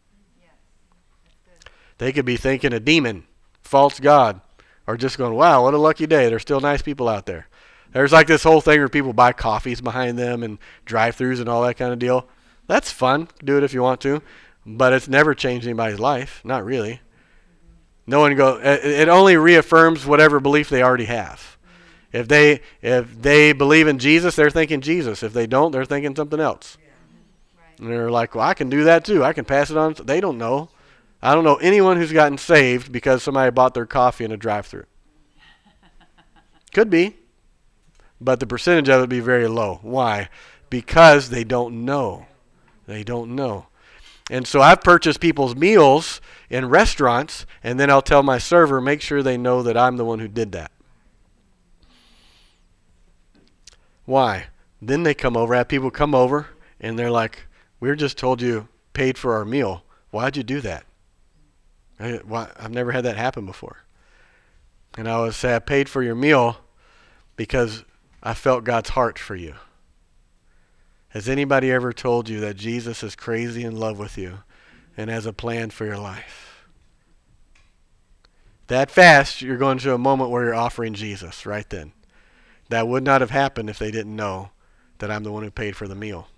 They could be thinking a demon, false god, or just going, wow, what a lucky day. There's still nice people out there. There's like this whole thing where people buy coffees behind them and drive-thrus and all that kind of deal. That's fun. Do it if you want to. But it's never changed anybody's life. Not really. No one go. It only reaffirms whatever belief they already have. If they if they believe in Jesus, they're thinking Jesus. If they don't, they're thinking something else. And they're like, well, I can do that too. I can pass it on. They don't know. I don't know anyone who's gotten saved because somebody bought their coffee in a drive-thru. Could be. But the percentage of it would be very low. Why? Because they don't know. They don't know. And so I've purchased people's meals in restaurants, and then I'll tell my server, make sure they know that I'm the one who did that. Why? Then they come over, I have people come over, and they're like, we were just told you paid for our meal. Why'd you do that? I, why, I've never had that happen before. And I would say, I paid for your meal because I felt God's heart for you. Has anybody ever told you that Jesus is crazy in love with you and has a plan for your life? That fast, you're going to a moment where you're offering Jesus right then. That would not have happened if they didn't know that I'm the one who paid for the meal.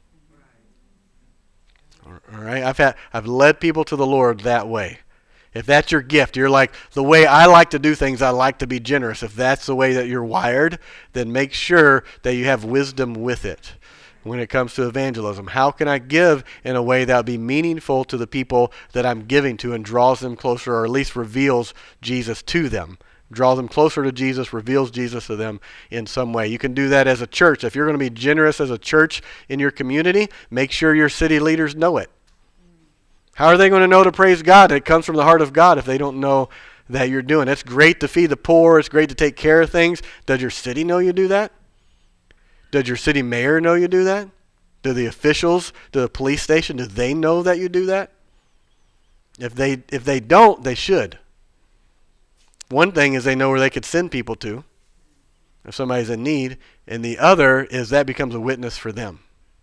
All right, I've had I've led people to the Lord that way. If that's your gift, you're like, the way I like to do things, I like to be generous. If that's the way that you're wired, then make sure that you have wisdom with it when it comes to evangelism. How can I give in a way that will be meaningful to the people that I'm giving to and draws them closer, or at least reveals Jesus to them? Draws them closer to Jesus, reveals Jesus to them in some way. You can do that as a church. If you're going to be generous as a church in your community, make sure your city leaders know it. How are they going to know to praise God? It comes from the heart of God if they don't know that you're doing it. It's great to feed the poor. It's great to take care of things. Does your city know you do that? Does your city mayor know you do that? Do the officials, do the police station, do they know that you do that? If they if they don't, they should. One thing is they know where they could send people to if somebody's in need, and the other is that becomes a witness for them.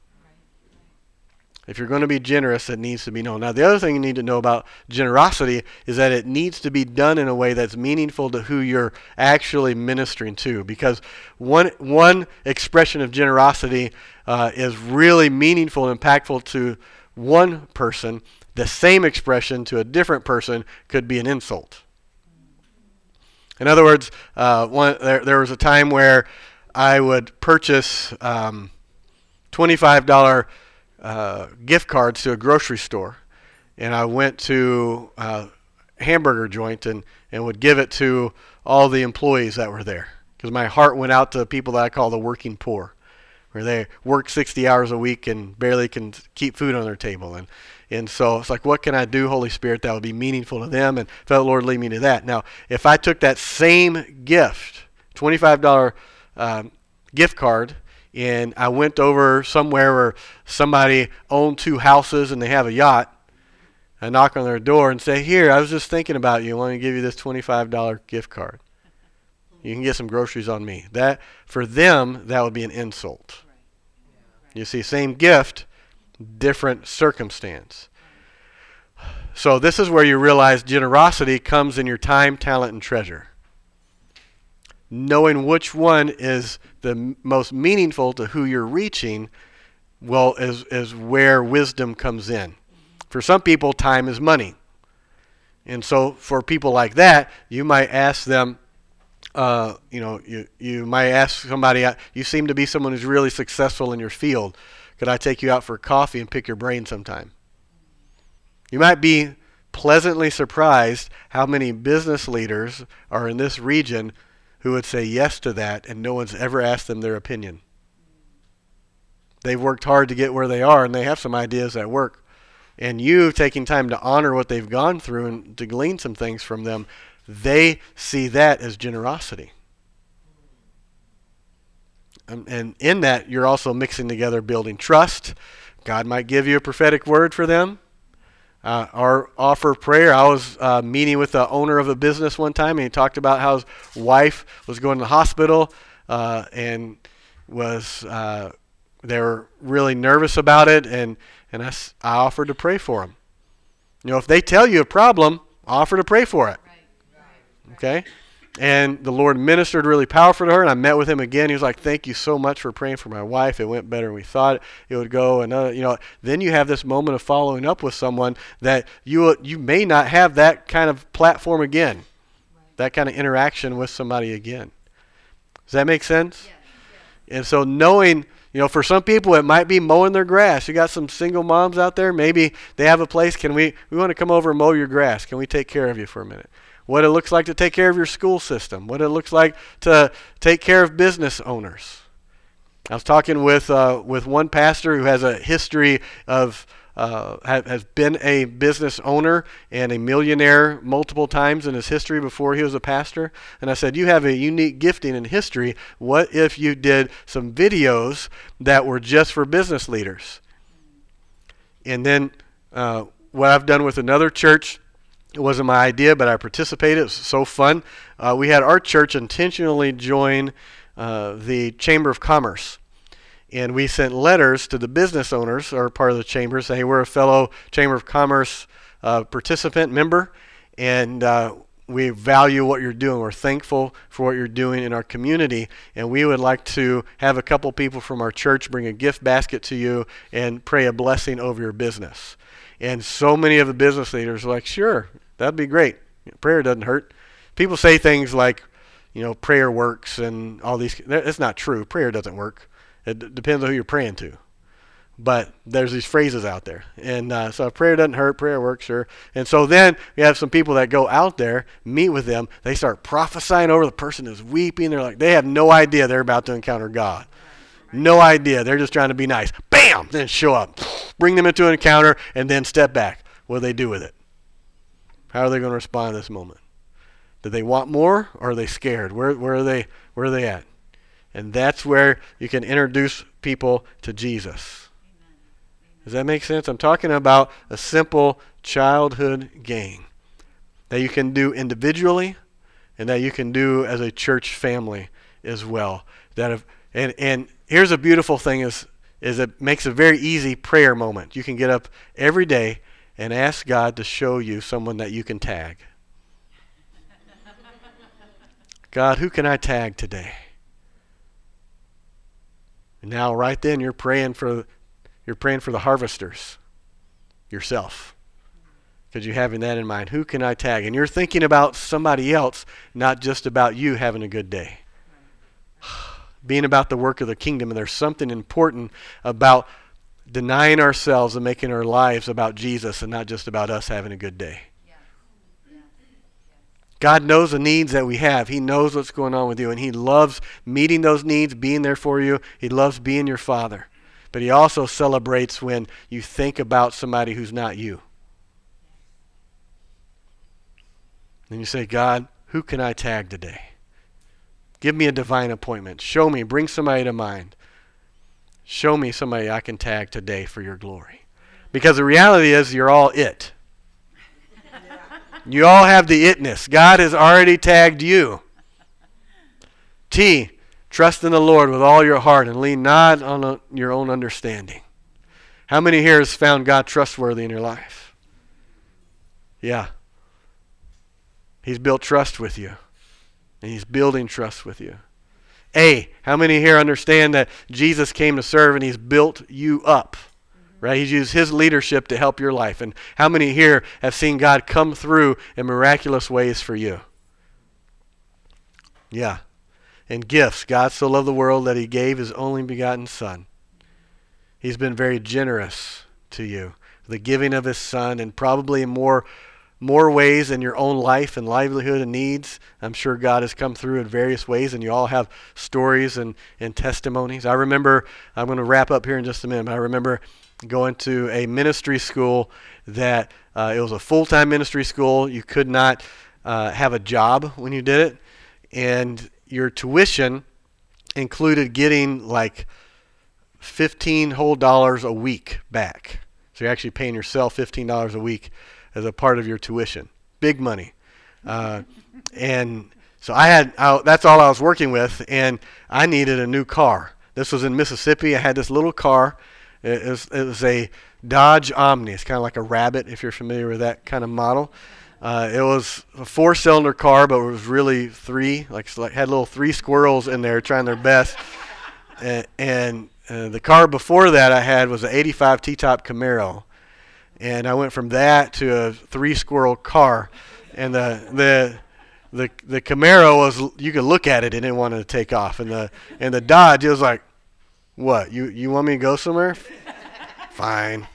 If you're going to be generous, it needs to be known. Now, the other thing you need to know about generosity is that it needs to be done in a way that's meaningful to who you're actually ministering to. Because one one expression of generosity uh, is really meaningful and impactful to one person. The same expression to a different person could be an insult. In other words, uh, one, there, there was a time where I would purchase um, twenty-five dollars Uh, gift cards to a grocery store, and I went to a uh, hamburger joint and, and would give it to all the employees that were there, because my heart went out to people that I call the working poor, where they work sixty hours a week and barely can keep food on their table. And and so it's like, what can I do, Holy Spirit, that would be meaningful to them? And felt the Lord lead me to that. Now, if I took that same gift, twenty-five dollars um, gift card, and I went over somewhere where somebody owned two houses and they have a yacht, I knock on their door and say, here, I was just thinking about you. I want to give you this twenty-five dollars gift card. You can get some groceries on me. That, for them, that would be an insult. You see, same gift, different circumstance. So this is where you realize generosity comes in your time, talent, and treasure. Knowing which one is the m- most meaningful to who you're reaching, well, is, is where wisdom comes in. For some people, time is money. And so for people like that, you might ask them, uh, you know, you, you might ask somebody, you seem to be someone who's really successful in your field. Could I take you out for coffee and pick your brain sometime? You might be pleasantly surprised how many business leaders are in this region who would say yes to that, and no one's ever asked them their opinion. They've worked hard to get where they are, and they have some ideas that work. And you taking time to honor what they've gone through and to glean some things from them, they see that as generosity. And in that, you're also mixing together building trust. God might give you a prophetic word for them. Uh, our offer of prayer, I was uh, meeting with the owner of a business one time, and he talked about how his wife was going to the hospital uh, and was uh, they were really nervous about it, and, and I, I offered to pray for them. You know, if they tell you a problem, offer to pray for it. Right, right, right. Okay? And the Lord ministered really powerful to her, and I met with him again. He was like, thank you so much for praying for my wife. It went better than we thought it would go. And, uh, you know, then you have this moment of following up with someone that you you may not have that kind of platform again, right. That kind of interaction with somebody again. Does that make sense? Yeah, yeah. And so knowing, you know, for some people it might be mowing their grass. You got some single moms out there. Maybe they have a place. Can we, we want to come over and mow your grass. Can we take care of you for a minute? What it looks like to take care of your school system, what it looks like to take care of business owners. I was talking with uh, with one pastor who has a history of uh, ha- has been a business owner and a millionaire multiple times in his history before he was a pastor. And I said, you have a unique gifting in history. What if you did some videos that were just for business leaders? And then uh, what I've done with another church, it wasn't my idea, but I participated. It was so fun. Uh, we had our church intentionally join uh, the Chamber of Commerce. And we sent letters to the business owners, or part of the chamber, saying, hey, we're a fellow Chamber of Commerce uh, participant member, and uh, we value what you're doing. We're thankful for what you're doing in our community, and we would like to have a couple people from our church bring a gift basket to you and pray a blessing over your business. And so many of the business leaders are like, sure, that'd be great. Prayer doesn't hurt. People say things like, you know, prayer works and all these. That's not true. Prayer doesn't work. It d- depends on who you're praying to. But there's these phrases out there. And uh, so if prayer doesn't hurt, prayer works, sure. And so then we have some people that go out there, meet with them. They start prophesying over the person who's weeping. They're like, they have no idea they're about to encounter God. No idea. They're just trying to be nice. Bam! Then show up. Bring them into an encounter and then step back. What do they do with it? How are they going to respond to this moment? Do they want more, or are they scared? Where where are they where are they at? And that's where you can introduce people to Jesus. Amen. Does that make sense? I'm talking about a simple childhood game that you can do individually and that you can do as a church family as well. That have, and and here's a beautiful thing is is it makes a very easy prayer moment. You can get up every day and ask God to show you someone that you can tag. God, who can I tag today? And now right then you're praying for you're praying for the harvesters, yourself. Because you're having that in mind. Who can I tag? And you're thinking about somebody else, not just about you having a good day. Being about the work of the kingdom. And there's something important about denying ourselves and making our lives about Jesus and not just about us having a good day. Yes. Yes. Yes. God knows the needs that we have. He knows what's going on with you, and He loves meeting those needs, being there for you. He loves being your Father. But He also celebrates when you think about somebody who's not you. And you say, God, who can I tag today? Give me a divine appointment. Show me. Bring somebody to mind. Show me somebody I can tag today for your glory. Because the reality is you're all it. You all have the itness. God has already tagged you. T, trust in the Lord with all your heart and lean not on a, your own understanding. How many here has found God trustworthy in your life? Yeah. He's built trust with you. And He's building trust with you. A, how many here understand that Jesus came to serve and He's built you up? right? He's used his leadership to help your life. And how many here have seen God come through in miraculous ways for you? Yeah. And gifts. God so loved the world that he gave his only begotten Son. He's been very generous to you. The giving of his Son, and probably in more, more ways in your own life and livelihood and needs. I'm sure God has come through in various ways, and you all have stories and, and testimonies. I remember, I'm going to wrap up here in just a minute, but I remember going to a ministry school that uh, it was a full-time ministry school. You could not uh, have a job when you did it, and your tuition included getting like fifteen whole dollars a week back. So you're actually paying yourself fifteen dollars a week as a part of your tuition. Big money. Uh, and so I had, I, that's all I was working with, and I needed a new car. This was in Mississippi. I had this little car. It was, it was a Dodge Omni. It's kind of like a Rabbit, if you're familiar with that kind of model. Uh, it was a four-cylinder car, but it was really three, like, like had little three squirrels in there trying their best. and, and uh, the car before that I had was an eighty-five T-top Camaro. And I went from that to a three-squirrel car. And the the the the Camaro was, you could look at it and didn't want it to take off. And the and the Dodge, it was like, what, you, you want me to go somewhere? Fine.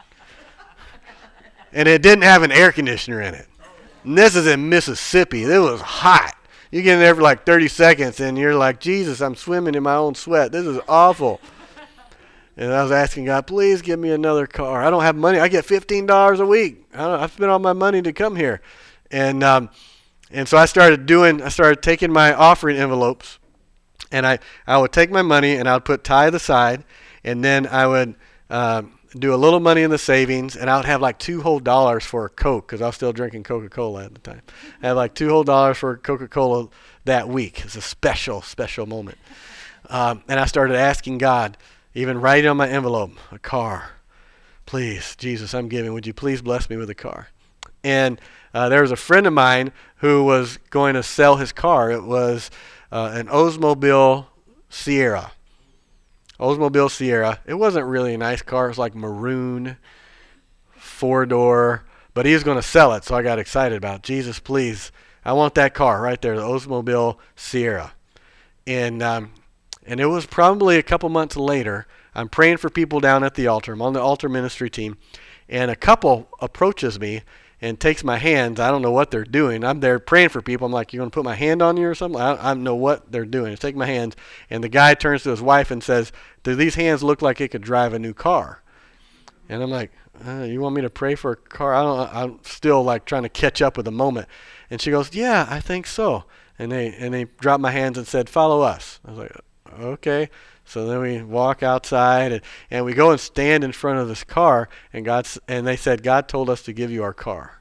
And it didn't have an air conditioner in it. And this is in Mississippi. It was hot. You get in there for like thirty seconds, and you're like, Jesus, I'm swimming in my own sweat. This is awful. And I was asking God, please give me another car. I don't have money. I get fifteen dollars a week. I don't, I spent all my money to come here. And um, and so I started doing, I started taking my offering envelopes, and I, I would take my money, and I would put tithe aside, and then I would um, do a little money in the savings, and I would have like two whole dollars for a Coke, because I was still drinking Coca-Cola at the time. I had like two whole dollars for Coca-Cola that week. It's a special, special moment. Um, and I started asking God, even writing on my envelope, a car. Please, Jesus, I'm giving. Would you please bless me with a car? And uh, there was a friend of mine who was going to sell his car. It was uh, an Oldsmobile Sierra. Oldsmobile Sierra. It wasn't really a nice car. It was like maroon, four-door. But he was going to sell it, so I got excited about it. Jesus, please, I want that car right there, the Oldsmobile Sierra. And um, and it was probably a couple months later. I'm praying for people down at the altar. I'm on the altar ministry team. And a couple approaches me and takes my hands. I don't know what they're doing. I'm there praying for people. I'm like, you going to put my hand on you or something? I don't, I don't know what they're doing. They take my hands. And the guy turns to his wife and says, do these hands look like it could drive a new car? And I'm like, uh, you want me to pray for a car? I don't, I'm still like trying to catch up with the moment. And she goes, yeah, I think so. And they and they dropped my hands and said, follow us. I was like, okay. So then we walk outside, and, and we go and stand in front of this car, and God and they said, God told us to give you our car.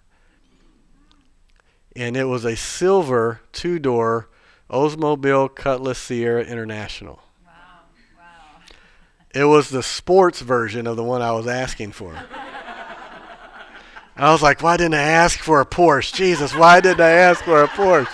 And it was a silver two-door Oldsmobile Cutlass Sierra International. Wow, wow. It was the sports version of the one I was asking for. I was like, why didn't I ask for a Porsche? Jesus, why didn't I ask for a Porsche?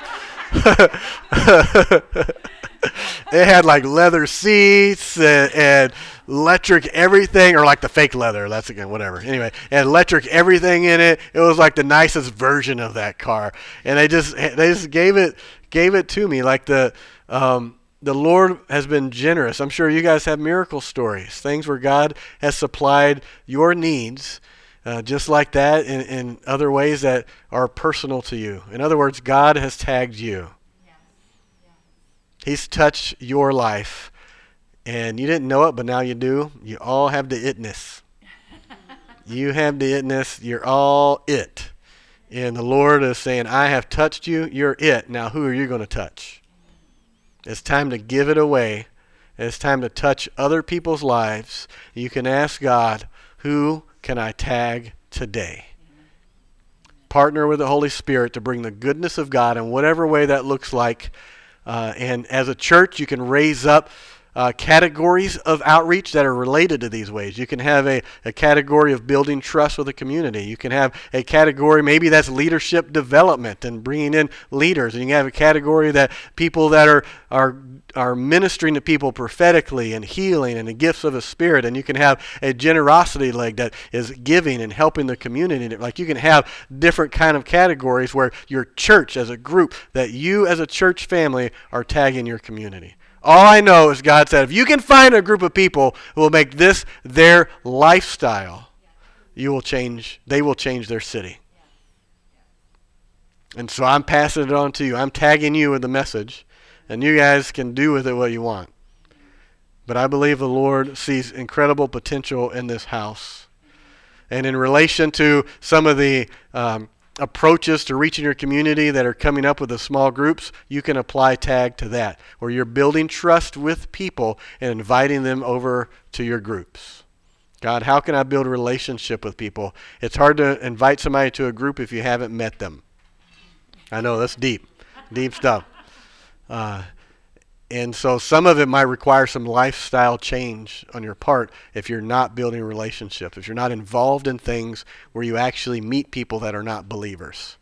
It had like leather seats and, and electric everything, or like the fake leather. That's again, whatever. Anyway, it had electric everything in it. It was like the nicest version of that car, and they just they just gave it gave it to me. Like the um, the Lord has been generous. I'm sure you guys have miracle stories, things where God has supplied your needs. Uh, just like that in, in other ways that are personal to you. In other words, God has tagged you. Yes. Yes. He's touched your life, and you didn't know it, but now you do. You all have the itness. You have the itness. You're all it. And the Lord is saying, I have touched you. You're it. Now who are you going to touch? It's time to give it away. It's time to touch other people's lives. You can ask God, who can I tag today? Partner with the Holy Spirit to bring the goodness of God in whatever way that looks like. Uh, and as a church, you can raise up uh, categories of outreach that are related to these ways. You can have a, a category of building trust with the community. You can have a category, maybe that's leadership development and bringing in leaders. And you can have a category that people that are are are ministering to people prophetically and healing and the gifts of the Spirit. And you can have a generosity leg that is giving and helping the community. Like you can have different kind of categories where your church as a group, that you as a church family are tagging your community. All I know is God said, if you can find a group of people who will make this their lifestyle, you will change, they will change their city. And so I'm passing it on to you. I'm tagging you with the message. And you guys can do with it what you want. But I believe the Lord sees incredible potential in this house. And in relation to some of the um, approaches to reaching your community that are coming up with the small groups, you can apply tag to that, where you're building trust with people and inviting them over to your groups. God, how can I build a relationship with people? It's hard to invite somebody to a group if you haven't met them. I know, that's deep, deep stuff. Uh, and so some of it might require some lifestyle change on your part if you're not building relationships, if you're not involved in things where you actually meet people that are not believers.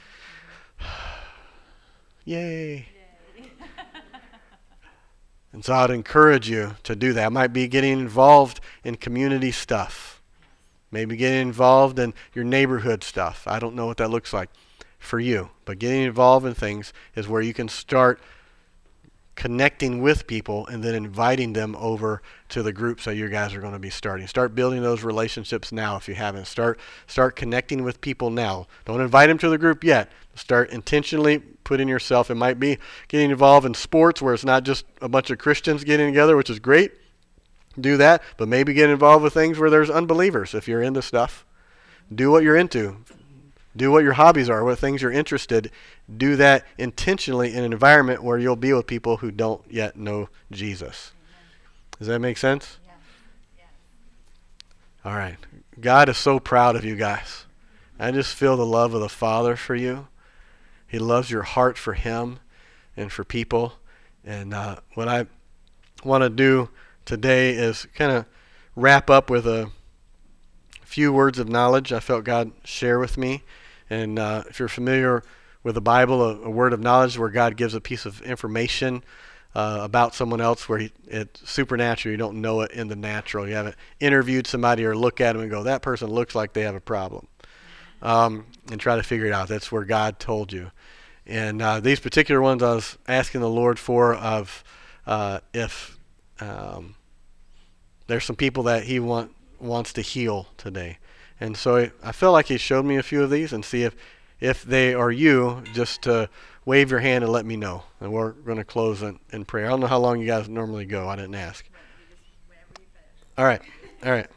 Yay. Yay. And so I'd encourage you to do that. It might be getting involved in community stuff. Maybe getting involved in your neighborhood stuff. I don't know what that looks like for you. But getting involved in things is where you can start connecting with people and then inviting them over to the groups that you guys are going to be starting. Start building those relationships now if you haven't. Start start connecting with people now. Don't invite them to the group yet. Start intentionally putting yourself. It might be getting involved in sports where it's not just a bunch of Christians getting together, which is great. Do that. But maybe get involved with things where there's unbelievers if you're into stuff. Do what you're into. Do what your hobbies are, what things you're interested. Do that intentionally in an environment where you'll be with people who don't yet know Jesus. Does that make sense? Yeah. Yeah. All right. God is so proud of you guys. I just feel the love of the Father for you. He loves your heart for Him and for people. And uh, what I want to do today is kind of wrap up with a few words of knowledge I felt God share with me. And uh, if you're familiar with the Bible, a, a word of knowledge where God gives a piece of information uh, about someone else where he, it's supernatural. You don't know it in the natural. You haven't interviewed somebody or look at them and go, that person looks like they have a problem. Um, and try to figure it out. That's where God told you. And uh, these particular ones I was asking the Lord for of uh, if um, there's some people that He want, wants to heal today. And so I felt like He showed me a few of these, and see if, if they are you, just to wave your hand and let me know. And we're going to close in, in prayer. I don't know how long you guys normally go. I didn't ask. All right. All right.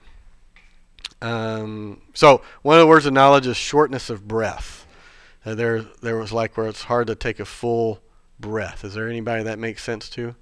Um, so one of the words of knowledge is shortness of breath. Uh, there, there was like where it's hard to take a full breath. Is there anybody that makes sense to?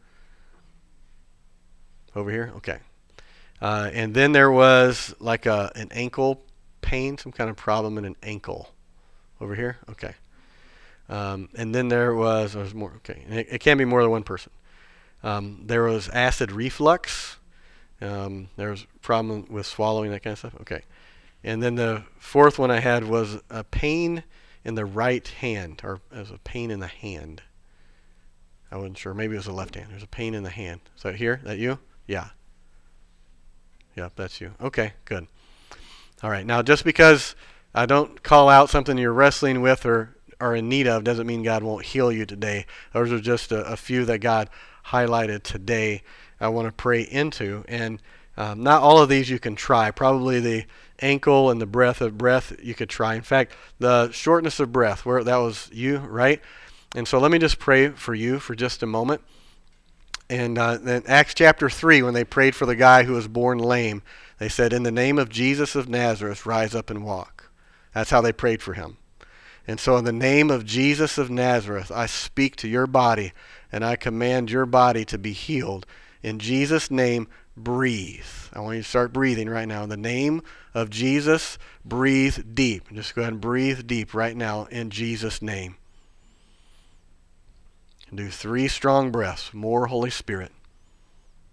Over here? Okay. Uh, and then there was like a an ankle pain, some kind of problem in an ankle. Over here? Okay. Um, and then there was, there was more, okay, it, it can be more than one person. Um, there was acid reflux. Um, there was a problem with swallowing, that kind of stuff. Okay. And then the fourth one I had was a pain in the right hand, or it was a pain in the hand. I wasn't sure. Maybe it was the left hand. There's a pain in the hand. So here, that you? Yeah. Yep, that's you. Okay, good. All right. Now, just because I don't call out something you're wrestling with or are in need of doesn't mean God won't heal you today. Those are just a, a few that God highlighted today I want to pray into. And um, not all of these you can try. Probably the ankle and the breath of breath you could try. In fact, the shortness of breath, where that was you, right? And so let me just pray for you for just a moment. And uh, then Acts chapter three, when they prayed for the guy who was born lame, they said, in the name of Jesus of Nazareth, rise up and walk. That's how they prayed for him. And so in the name of Jesus of Nazareth, I speak to your body, and I command your body to be healed. In Jesus' name, breathe. I want you to start breathing right now. In the name of Jesus, breathe deep. Just go ahead and breathe deep right now in Jesus' name. Do three strong breaths. More Holy Spirit.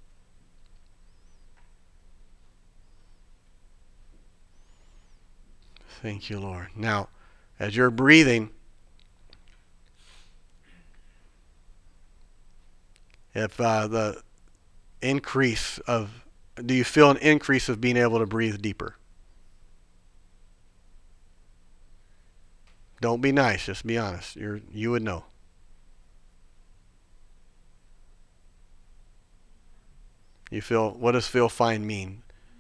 Thank you, Lord. Now, as you're breathing, if uh, the increase of, do you feel an increase of being able to breathe deeper? Don't be nice, just be honest. You're, you would know. You feel, what does feel fine mean?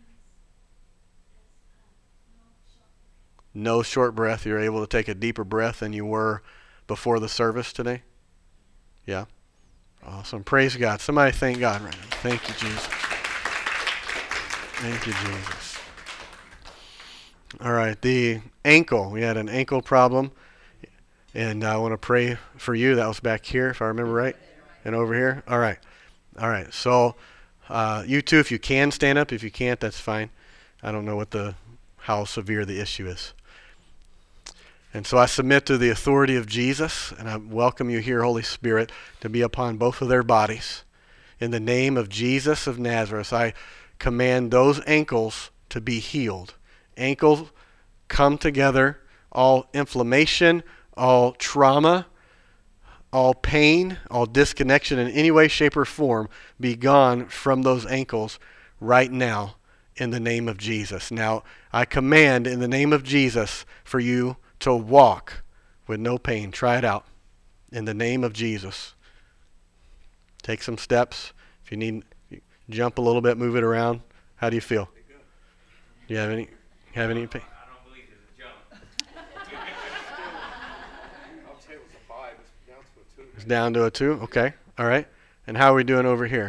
No short breath. You're able to take a deeper breath than you were before the service today? Yeah? Awesome. Praise God. Somebody thank God right now. Thank you, Jesus. Thank you, Jesus. All right. The ankle. We had an ankle problem. And I want to pray for you. That was back here, if I remember right. And over here. All right. All right. So uh, you too, if you can stand up. If you can't, that's fine. I don't know what the how severe the issue is. And so I submit to the authority of Jesus, and I welcome you here, Holy Spirit, to be upon both of their bodies. In the name of Jesus of Nazareth, I command those ankles to be healed. Ankles come together, all inflammation, all trauma, all pain, all disconnection in any way, shape, or form be gone from those ankles right now in the name of Jesus. Now, I command in the name of Jesus for you to walk with no pain. Try it out in the name of Jesus. Take some steps. If you need, jump a little bit, move it around. How do you feel? Do you have any have any pain? I don't believe it's a jump. I'll say it was a five. It's down to a two. It's down to a two. Okay. All right. And how are we doing over here?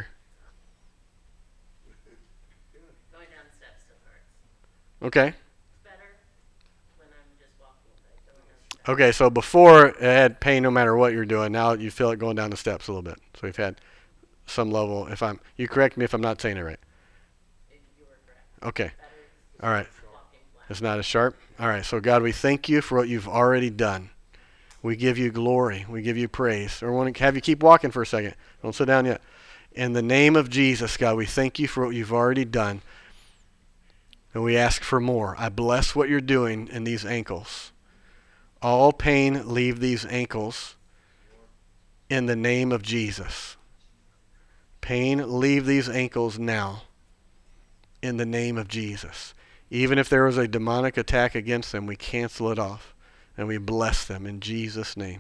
Going down the steps still hurts. Okay. It's better when I'm just walking, but going down the steps. Okay, so before it had pain no matter what you're doing. Now you feel it going down the steps a little bit. So you've had some level. If I'm, you correct me if I'm not saying it right. It, you were correct. Okay. Better is All right. walking flat. It's not as sharp. All right. So God, we thank you for what you've already done. We give you glory. We give you praise. Or want to have you keep walking for a second. Don't sit down yet. In the name of Jesus, God, we thank you for what you've already done. And we ask for more. I bless what you're doing in these ankles. All pain leave these ankles in the name of Jesus. Pain leave these ankles now in the name of Jesus. Even if there was a demonic attack against them, we cancel it off and we bless them in Jesus' name.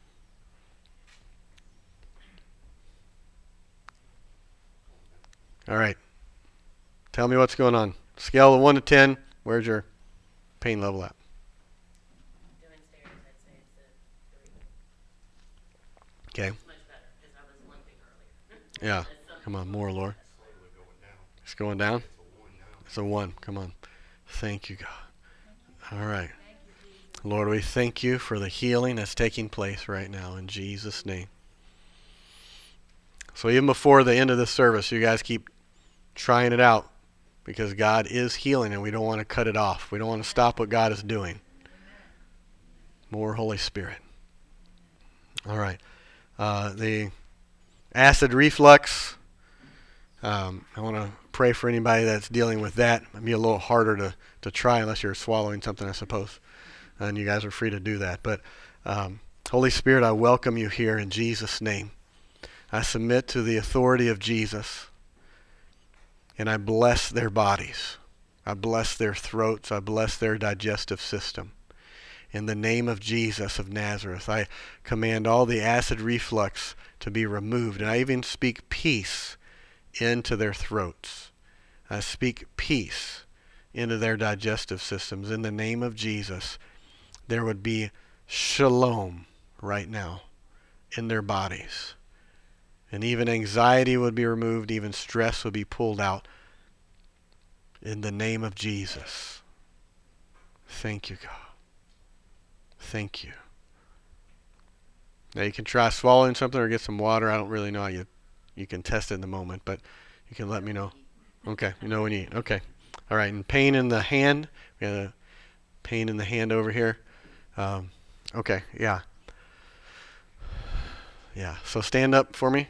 All right. Tell me what's going on. Scale of one to ten, where's your pain level at? Doing stairs, I'd say it's a three. Okay. It's much better because I was limping earlier. Yeah. That's something Come on, more, Lord. Slowly going down. It's going down? It's a one now. It's a one. Come on. Thank you, God. All right. Lord, we thank you for the healing that's taking place right now in Jesus' name. So even before the end of this service, you guys keep trying it out because God is healing and we don't want to cut it off. We don't want to stop what God is doing. More Holy Spirit. All right. Uh, the acid reflux. Um, I want to pray for anybody that's dealing with that. It might be a little harder to, to try unless you're swallowing something, I suppose. And you guys are free to do that. But um, Holy Spirit, I welcome you here in Jesus' name. I submit to the authority of Jesus. And I bless their bodies. I bless their throats. I bless their digestive system. In the name of Jesus of Nazareth, I command all the acid reflux to be removed. And I even speak peace into their throats. I speak peace into their digestive systems. In the name of Jesus, there would be shalom right now in their bodies. And even anxiety would be removed, even stress would be pulled out. In the name of Jesus. Thank you, God. Thank you. Now you can try swallowing something or get some water. I don't really know how you, you can test it in the moment, but you can let me know. Okay, you know when you eat. Okay. All right, and pain in the hand. We have a pain in the hand over here. Um, okay, yeah. Yeah, so stand up for me.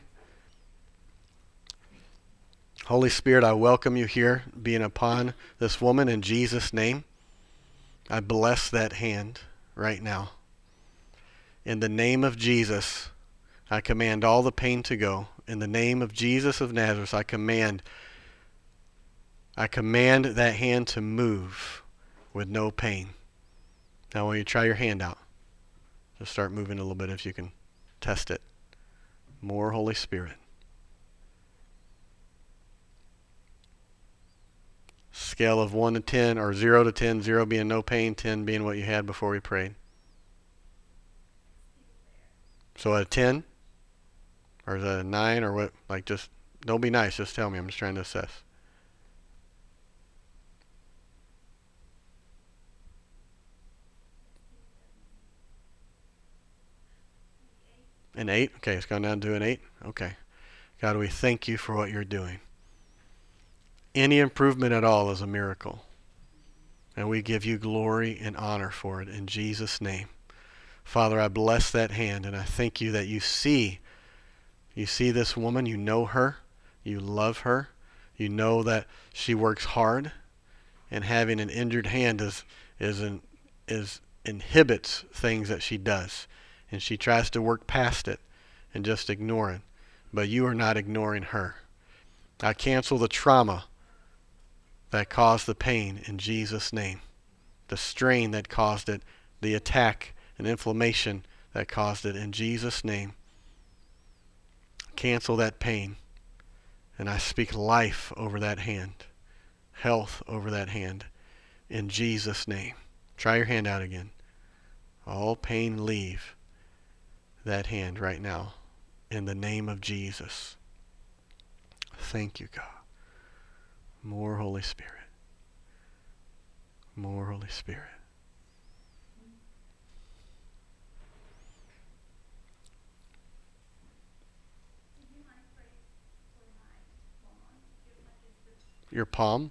Holy Spirit, I welcome you here, being upon this woman in Jesus' name. I bless that hand right now. In the name of Jesus, I command all the pain to go. In the name of Jesus of Nazareth, I command I command that hand to move with no pain. Now when you try your hand out, just start moving a little bit if you can test it. More Holy Spirit. Scale of one to ten, or zero to ten, zero being no pain, ten being what you had before we prayed. So at a ten, or is that a nine, or what? Like, just don't be nice. Just tell me. I'm just trying to assess. An eight? Okay, it's gone down to an eight? Okay. God, we thank you for what you're doing. Any improvement at all is a miracle. And we give you glory and honor for it in Jesus' name. Father, I bless that hand, and I thank you that you see, you see this woman, you know her, you love her, you know that she works hard, and having an injured hand is is an, is inhibits things that she does, and she tries to work past it and just ignore it. But you are not ignoring her. I cancel the trauma that caused the pain in Jesus' name, the strain that caused it, the attack and inflammation that caused it in Jesus' name. Cancel that pain, and I speak life over that hand, health over that hand, in Jesus' name. Try your hand out again. All pain leave that hand right now in the name of Jesus. Thank you, God. More Holy Spirit. More Holy Spirit. Your palm?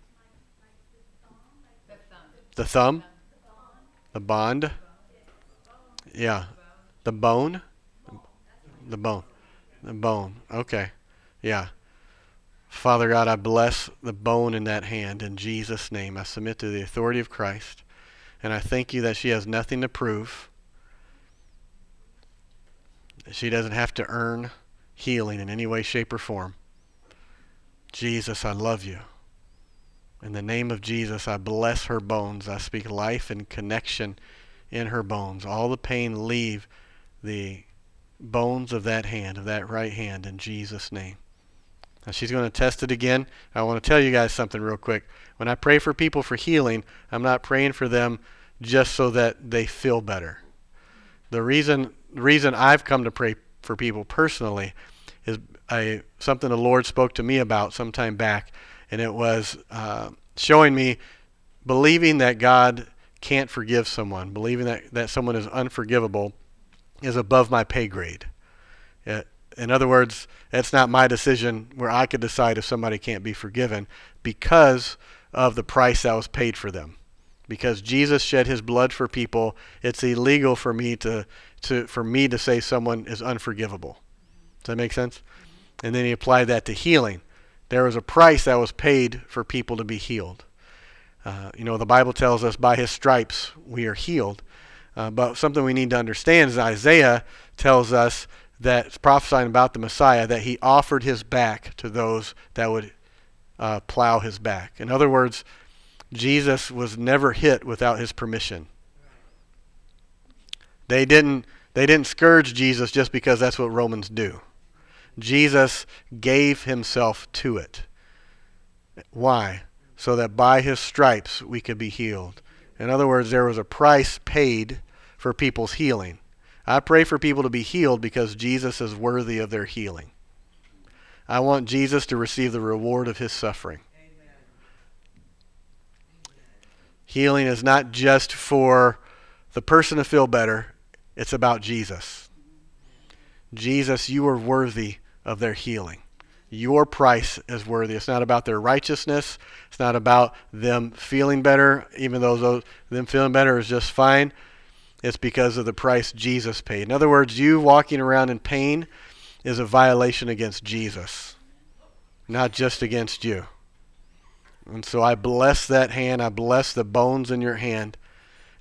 The thumb. The thumb? The bond? Yeah. The bone? The bone. The bone. Okay. Yeah. Father God, I bless the bone in that hand in Jesus' name. I submit to the authority of Christ. And I thank you that she has nothing to prove. She doesn't have to earn healing in any way, shape, or form. Jesus, I love you. In the name of Jesus, I bless her bones. I speak life and connection in her bones. All the pain leave the bones of that hand, of that right hand, in Jesus' name. Now she's going to test it again. I want to tell you guys something real quick. When I pray for people for healing, I'm not praying for them just so that they feel better. The reason, the reason I've come to pray for people personally is I, something the Lord spoke to me about some time back, and it was uh, showing me believing that God can't forgive someone, believing that, that someone is unforgivable is above my pay grade. It, in other words, it's not my decision where I could decide if somebody can't be forgiven because of the price that was paid for them. Because Jesus shed his blood for people, it's illegal for me to, to for me to say someone is unforgivable. Does that make sense? And then he applied that to healing. There was a price that was paid for people to be healed. Uh, you know, the Bible tells us by his stripes we are healed. Uh, but something we need to understand is Isaiah tells us that it's prophesying about the Messiah, that he offered his back to those that would uh, plow his back. In other words, Jesus was never hit without his permission. They didn't, they didn't scourge Jesus just because that's what Romans do. Jesus gave himself to it. Why? So that by his stripes we could be healed. In other words, there was a price paid for people's healing. I pray for people to be healed because Jesus is worthy of their healing. I want Jesus to receive the reward of his suffering. Amen. Healing is not just for the person to feel better. It's about Jesus. Jesus, you are worthy of their healing. Your price is worthy. It's not about their righteousness. It's not about them feeling better, even though those, them feeling better is just fine. It's because of the price Jesus paid. In other words, you walking around in pain is a violation against Jesus, not just against you. And so I bless that hand. I bless the bones in your hand.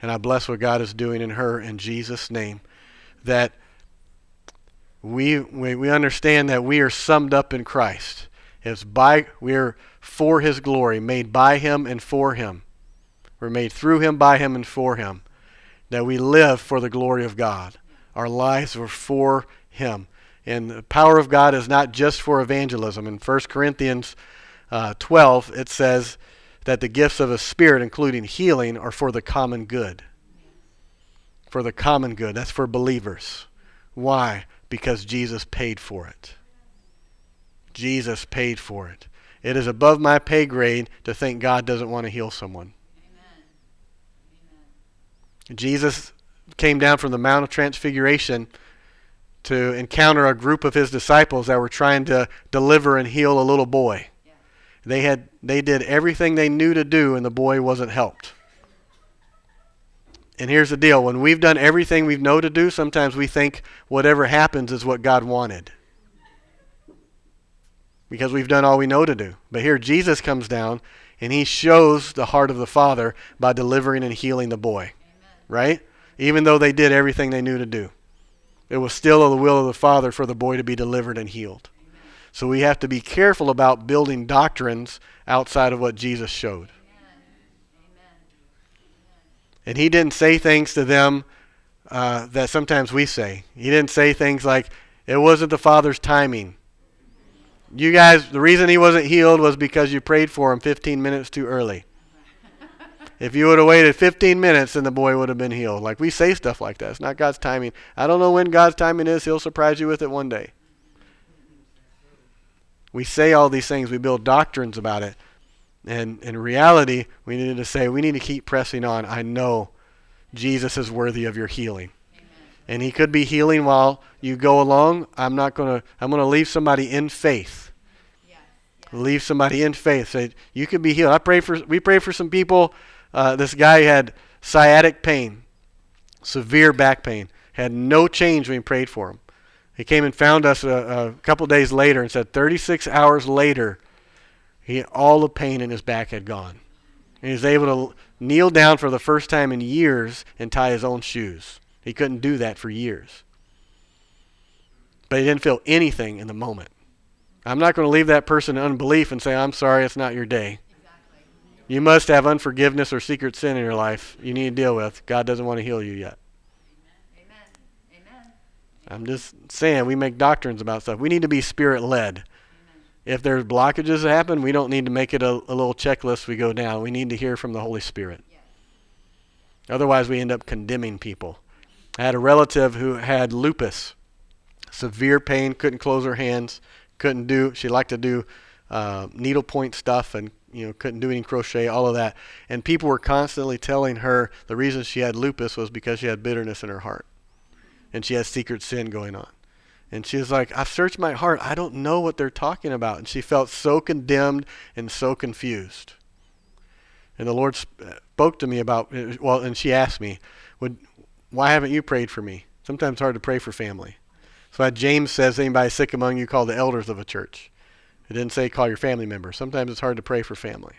And I bless what God is doing in her in Jesus' name. That we we, we understand that we are summed up in Christ. It's by we are for his glory, made by him and for him. We're made through him, by him, and for him. That we live for the glory of God. Our lives are for him. And the power of God is not just for evangelism. In First Corinthians uh, twelve, it says that the gifts of the Spirit, including healing, are for the common good. For the common good. That's for believers. Why? Because Jesus paid for it. Jesus paid for it. It is above my pay grade to think God doesn't want to heal someone. Amen. Amen. Jesus came down from the Mount of Transfiguration to encounter a group of his disciples that were trying to deliver and heal a little boy. Yeah. They had they did everything they knew to do, and the boy wasn't helped. And here's the deal. When we've done everything we know to do, sometimes we think whatever happens is what God wanted. Because we've done all we know to do. But here Jesus comes down, and he shows the heart of the Father by delivering and healing the boy. Amen. Right? Even though they did everything they knew to do. It was still the will of the Father for the boy to be delivered and healed. Amen. So we have to be careful about building doctrines outside of what Jesus showed. Amen. Amen. And he didn't say things to them uh, that sometimes we say. He didn't say things like, it wasn't the Father's timing. You guys, the reason he wasn't healed was because you prayed for him fifteen minutes too early. If you would have waited fifteen minutes, then the boy would have been healed. Like, we say stuff like that. It's not God's timing. I don't know when God's timing is. He'll surprise you with it one day. We say all these things. We build doctrines about it. And in reality, we need to say, we need to keep pressing on. I know Jesus is worthy of your healing. Amen. And he could be healing while you go along. I'm not going to, I'm going to leave somebody in faith. Yes. Yes. Leave somebody in faith. Say, you could be healed. I pray for, we pray for some people. Uh, this guy had sciatic pain, severe back pain, had no change when we prayed for him. He came and found us a, a couple days later and said thirty-six hours later, he all the pain in his back had gone. And he was able to kneel down for the first time in years and tie his own shoes. He couldn't do that for years. But he didn't feel anything in the moment. I'm not going to leave that person in unbelief and say, I'm sorry, it's not your day. Exactly. You must have unforgiveness or secret sin in your life you need to deal with. God doesn't want to heal you yet. Amen. Amen. I'm just saying, we make doctrines about stuff. We need to be Spirit-led. Amen. If there's blockages that happen, we don't need to make it a, a little checklist we go down. We need to hear from the Holy Spirit. Yes. Otherwise, we end up condemning people. I had a relative who had lupus. Severe pain, couldn't close her hands, couldn't do, she liked to do uh, needlepoint stuff and you know, couldn't do any crochet, all of that. And people were constantly telling her the reason she had lupus was because she had bitterness in her heart. And she has secret sin going on. And she was like, I've searched my heart. I don't know what they're talking about. And she felt so condemned and so confused. And the Lord spoke to me about, well, and she asked me, Would, why haven't you prayed for me? Sometimes it's hard to pray for family. So James says, anybody sick among you, call the elders of a church. It didn't say call your family members. Sometimes it's hard to pray for family.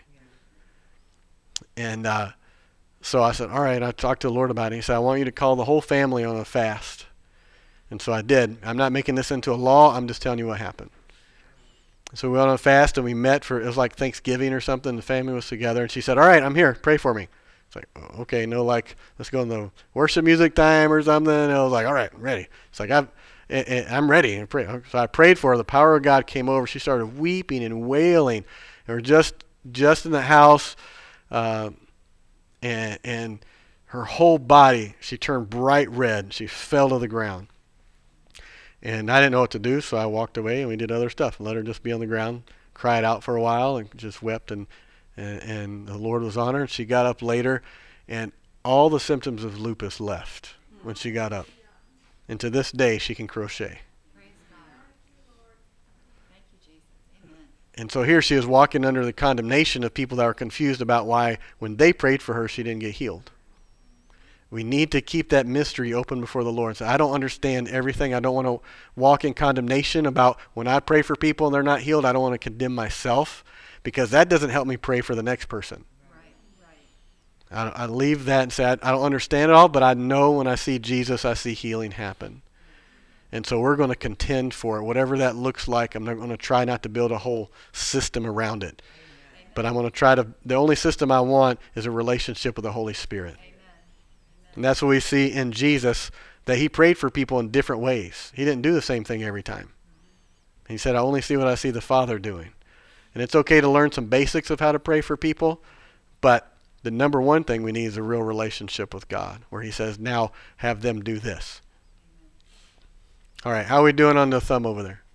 And uh, so I said, all right, I talked to the Lord about it. He said, I want you to call the whole family on a fast. And so I did. I'm not making this into a law. I'm just telling you what happened. So we went on a fast and we met for, it was like Thanksgiving or something. The family was together. And she said, all right, I'm here. Pray for me. It's like, oh, okay, no, like, let's go in the worship music time or something. And I was like, all right, I'm ready. It's like, I've, I'm ready. And pray. So I prayed for her. The power of God came over. She started weeping and wailing. And we're just just in the house, uh, and and her whole body, she turned bright red. She fell to the ground. And I didn't know what to do, so I walked away and we did other stuff and let her just be on the ground, cried out for a while and just wept. And and, and the Lord was on her. And she got up later, and all the symptoms of lupus left when she got up. And to this day, she can crochet. Praise God. Thank you, Jesus. Amen. And so here she is walking under the condemnation of people that are confused about why, when they prayed for her, she didn't get healed. We need to keep that mystery open before the Lord and say, I don't understand everything. I don't want to walk in condemnation about when I pray for people and they're not healed. I don't want to condemn myself, because that doesn't help me pray for the next person. Right, right. I, I leave that and say, I, I don't understand it all, but I know when I see Jesus, I see healing happen. And so we're going to contend for it, whatever that looks like. I'm not going to try not to build a whole system around it. Amen. But I'm going to try to, the only system I want is a relationship with the Holy Spirit. Amen. And that's what we see in Jesus, that he prayed for people in different ways. He didn't do the same thing every time. He said, I only see what I see the Father doing. And it's okay to learn some basics of how to pray for people, but the number one thing we need is a real relationship with God, where he says, now have them do this. All right, how are we doing on the thumb over there?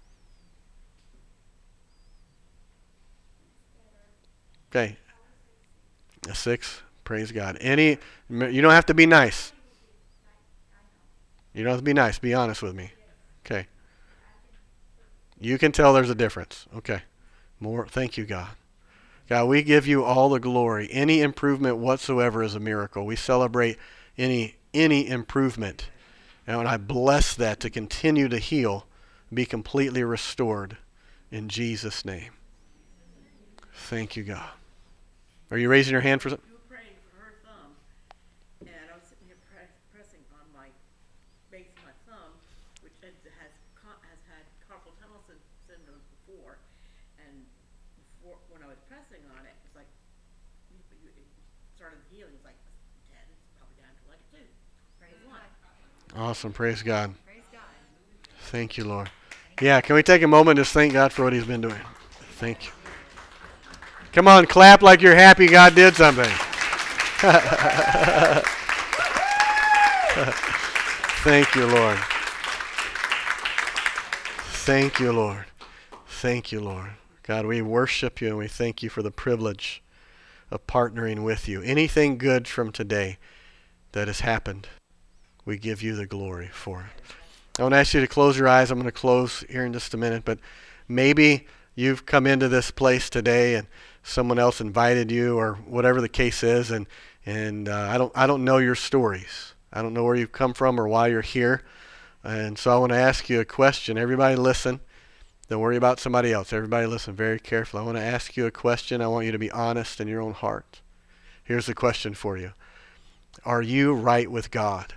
Okay. A six. Praise God. Any, you don't have to be nice. You don't have to be nice. Be honest with me. Okay. You can tell there's a difference. Okay. More. Thank you, God. God, we give you all the glory. Any improvement whatsoever is a miracle. We celebrate any any improvement. And I bless that to continue to heal, be completely restored in Jesus' name. Thank you, God. Are you raising your hand for something? You were praying for her thumb, and I was sitting here press, pressing on my base of my thumb, which has has, has had carpal tunnel syndrome before, and before when I was pressing on it, it's like you, you, it started healing. It's like ten, it's probably down to like two. Praise one. Awesome. Praise God. Praise God. Thank you, Lord. Yeah, can we take a moment and just thank God for what he's been doing? Thank you. Come on, clap like you're happy God did something. Thank you, Lord. Thank you, Lord. Thank you, Lord. God, we worship you and we thank you for the privilege of partnering with you. Anything good from today that has happened, we give you the glory for it. I want to ask you to close your eyes. I'm going to close here in just a minute, but maybe you've come into this place today and someone else invited you or whatever the case is, and and uh, I don't I don't know your stories. I don't know where you've come from or why you're here. And so I want to ask you a question. Everybody listen. Don't worry about somebody else. Everybody listen very carefully. I want to ask you a question. I want you to be honest in your own heart. Here's the question for you. Are you right with God?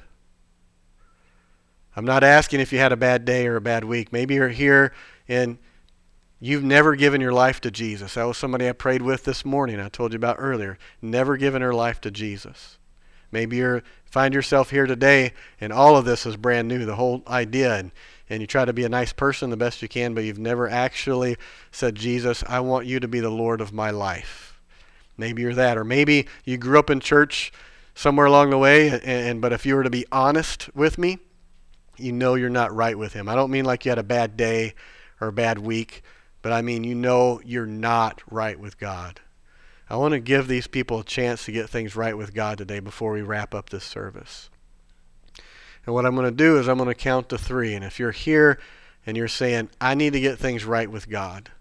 I'm not asking if you had a bad day or a bad week. Maybe you're here and you've never given your life to Jesus. That was somebody I prayed with this morning. I told you about earlier. Never given her life to Jesus. Maybe you find yourself here today and all of this is brand new, the whole idea. And, and you try to be a nice person the best you can, but you've never actually said, Jesus, I want you to be the Lord of my life. Maybe you're that. Or maybe you grew up in church somewhere along the way, and, and but if you were to be honest with me, you know you're not right with him. I don't mean like you had a bad day or a bad week, but I mean you know you're not right with God. I want to give these people a chance to get things right with God today before we wrap up this service. And what I'm going to do is I'm going to count to three. And if you're here and you're saying, I need to get things right with God,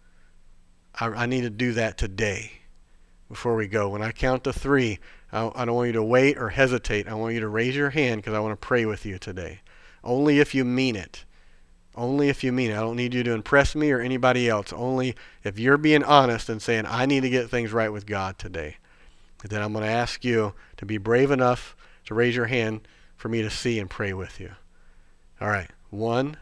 I, I need to do that today before we go. When I count to three, I, I don't want you to wait or hesitate. I want you to raise your hand because I want to pray with you today. Only if you mean it. Only if you mean it. I don't need you to impress me or anybody else. Only if you're being honest and saying, I need to get things right with God today. And then I'm going to ask you to be brave enough to raise your hand for me to see and pray with you. All right. One,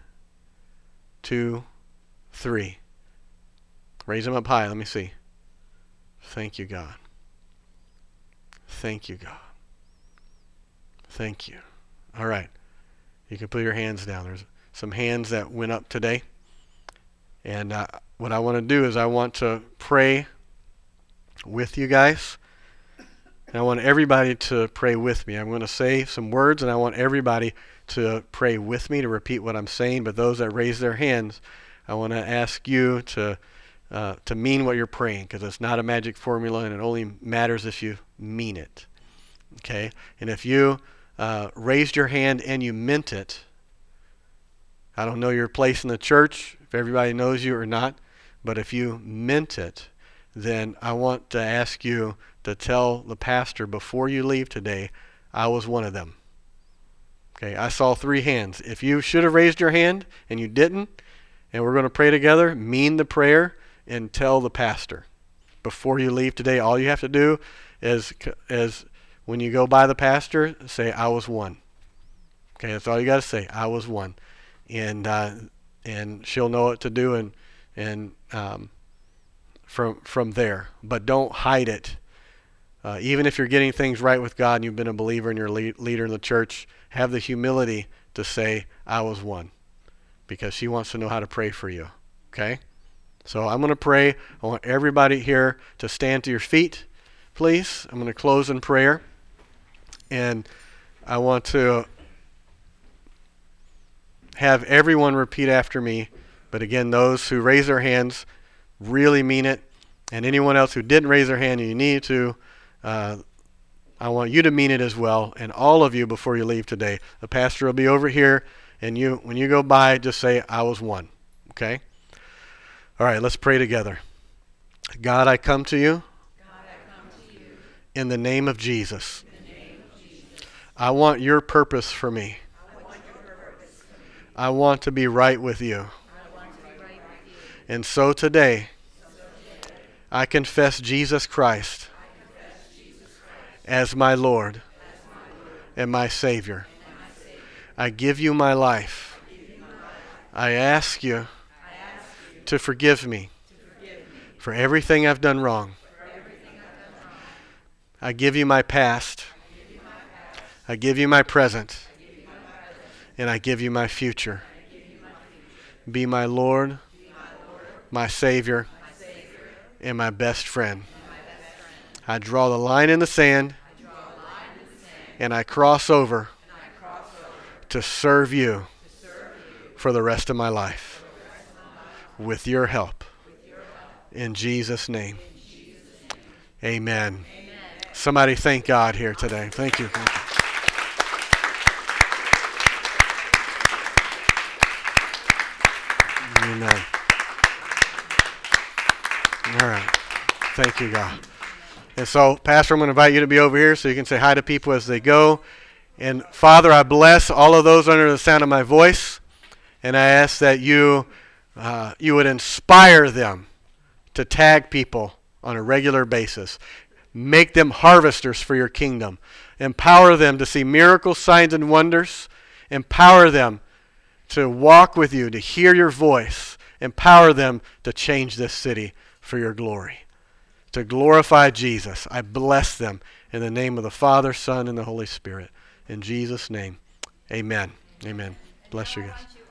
two, three. Raise them up high. Let me see. Thank you, God. Thank you, God. Thank you. All right. You can put your hands down. There's some hands that went up today. And uh, what I want to do is I want to pray with you guys. And I want everybody to pray with me. I'm going to say some words, and I want everybody to pray with me, to repeat what I'm saying. But those that raise their hands, I want to ask you to uh, to mean what you're praying, because it's not a magic formula, and it only matters if you mean it. Okay? And if you uh, raised your hand and you meant it, I don't know your place in the church, if everybody knows you or not, but if you meant it, then I want to ask you to tell the pastor before you leave today, I was one of them. Okay, I saw three hands. If you should have raised your hand and you didn't, and we're going to pray together, mean the prayer and tell the pastor. Before you leave today, all you have to do is, is when you go by the pastor, say, I was one. Okay, that's all you got to say. I was one. And uh, and she'll know what to do and and um, from from there. But don't hide it. Uh, even if you're getting things right with God and you've been a believer and you're a lead, leader in the church, have the humility to say, I was one. Because she wants to know how to pray for you. Okay? So I'm going to pray. I want everybody here to stand to your feet, please. I'm going to close in prayer. And I want to have everyone repeat after me. But again, those who raise their hands really mean it. And anyone else who didn't raise their hand and you need to, uh, I want you to mean it as well. And all of you before you leave today. The pastor will be over here. And you, when you go by, just say, I was one. Okay? All right, let's pray together. God, I come to you, God, I come to you in the name of Jesus. in the name of Jesus. I want your purpose for me. I want your purpose for me. I want to be right with you. I want to be right with you. And so today, So today, I confess Jesus Christ I confess Jesus Christ as my Lord as my Lord and my Savior. and my Savior. I give you my life. I give you my life. I ask you I ask you to forgive me to forgive me for everything I've done wrong. for everything I've done wrong. I give you my past. I give you my past. I give you my present. I give you my present. And I give you my future. I give you my future. Be my Lord, Be my Lord, my Savior, my Savior, and my best friend. and my best friend. I draw the line in the sand I draw a line in the sand and I cross over and I cross over to serve you to serve you for the rest of my life for the rest of my life with your help. with your help. In Jesus' name, In Jesus' name. amen. Amen. Somebody thank God here today. Thank you. Thank you. Amen. All right. Thank you, God. And so, Pastor, I'm going to invite you to be over here so you can say hi to people as they go. And Father, I bless all of those under the sound of my voice. And I ask that you uh, you would inspire them to tag people on a regular basis. Make them harvesters for your kingdom. Empower them to see miracles, signs, and wonders. Empower them to walk with you, to hear your voice. Empower them to change this city for your glory. To glorify Jesus. I bless them in the name of the Father, Son, and the Holy Spirit. In Jesus' name, amen. Amen. Bless you guys.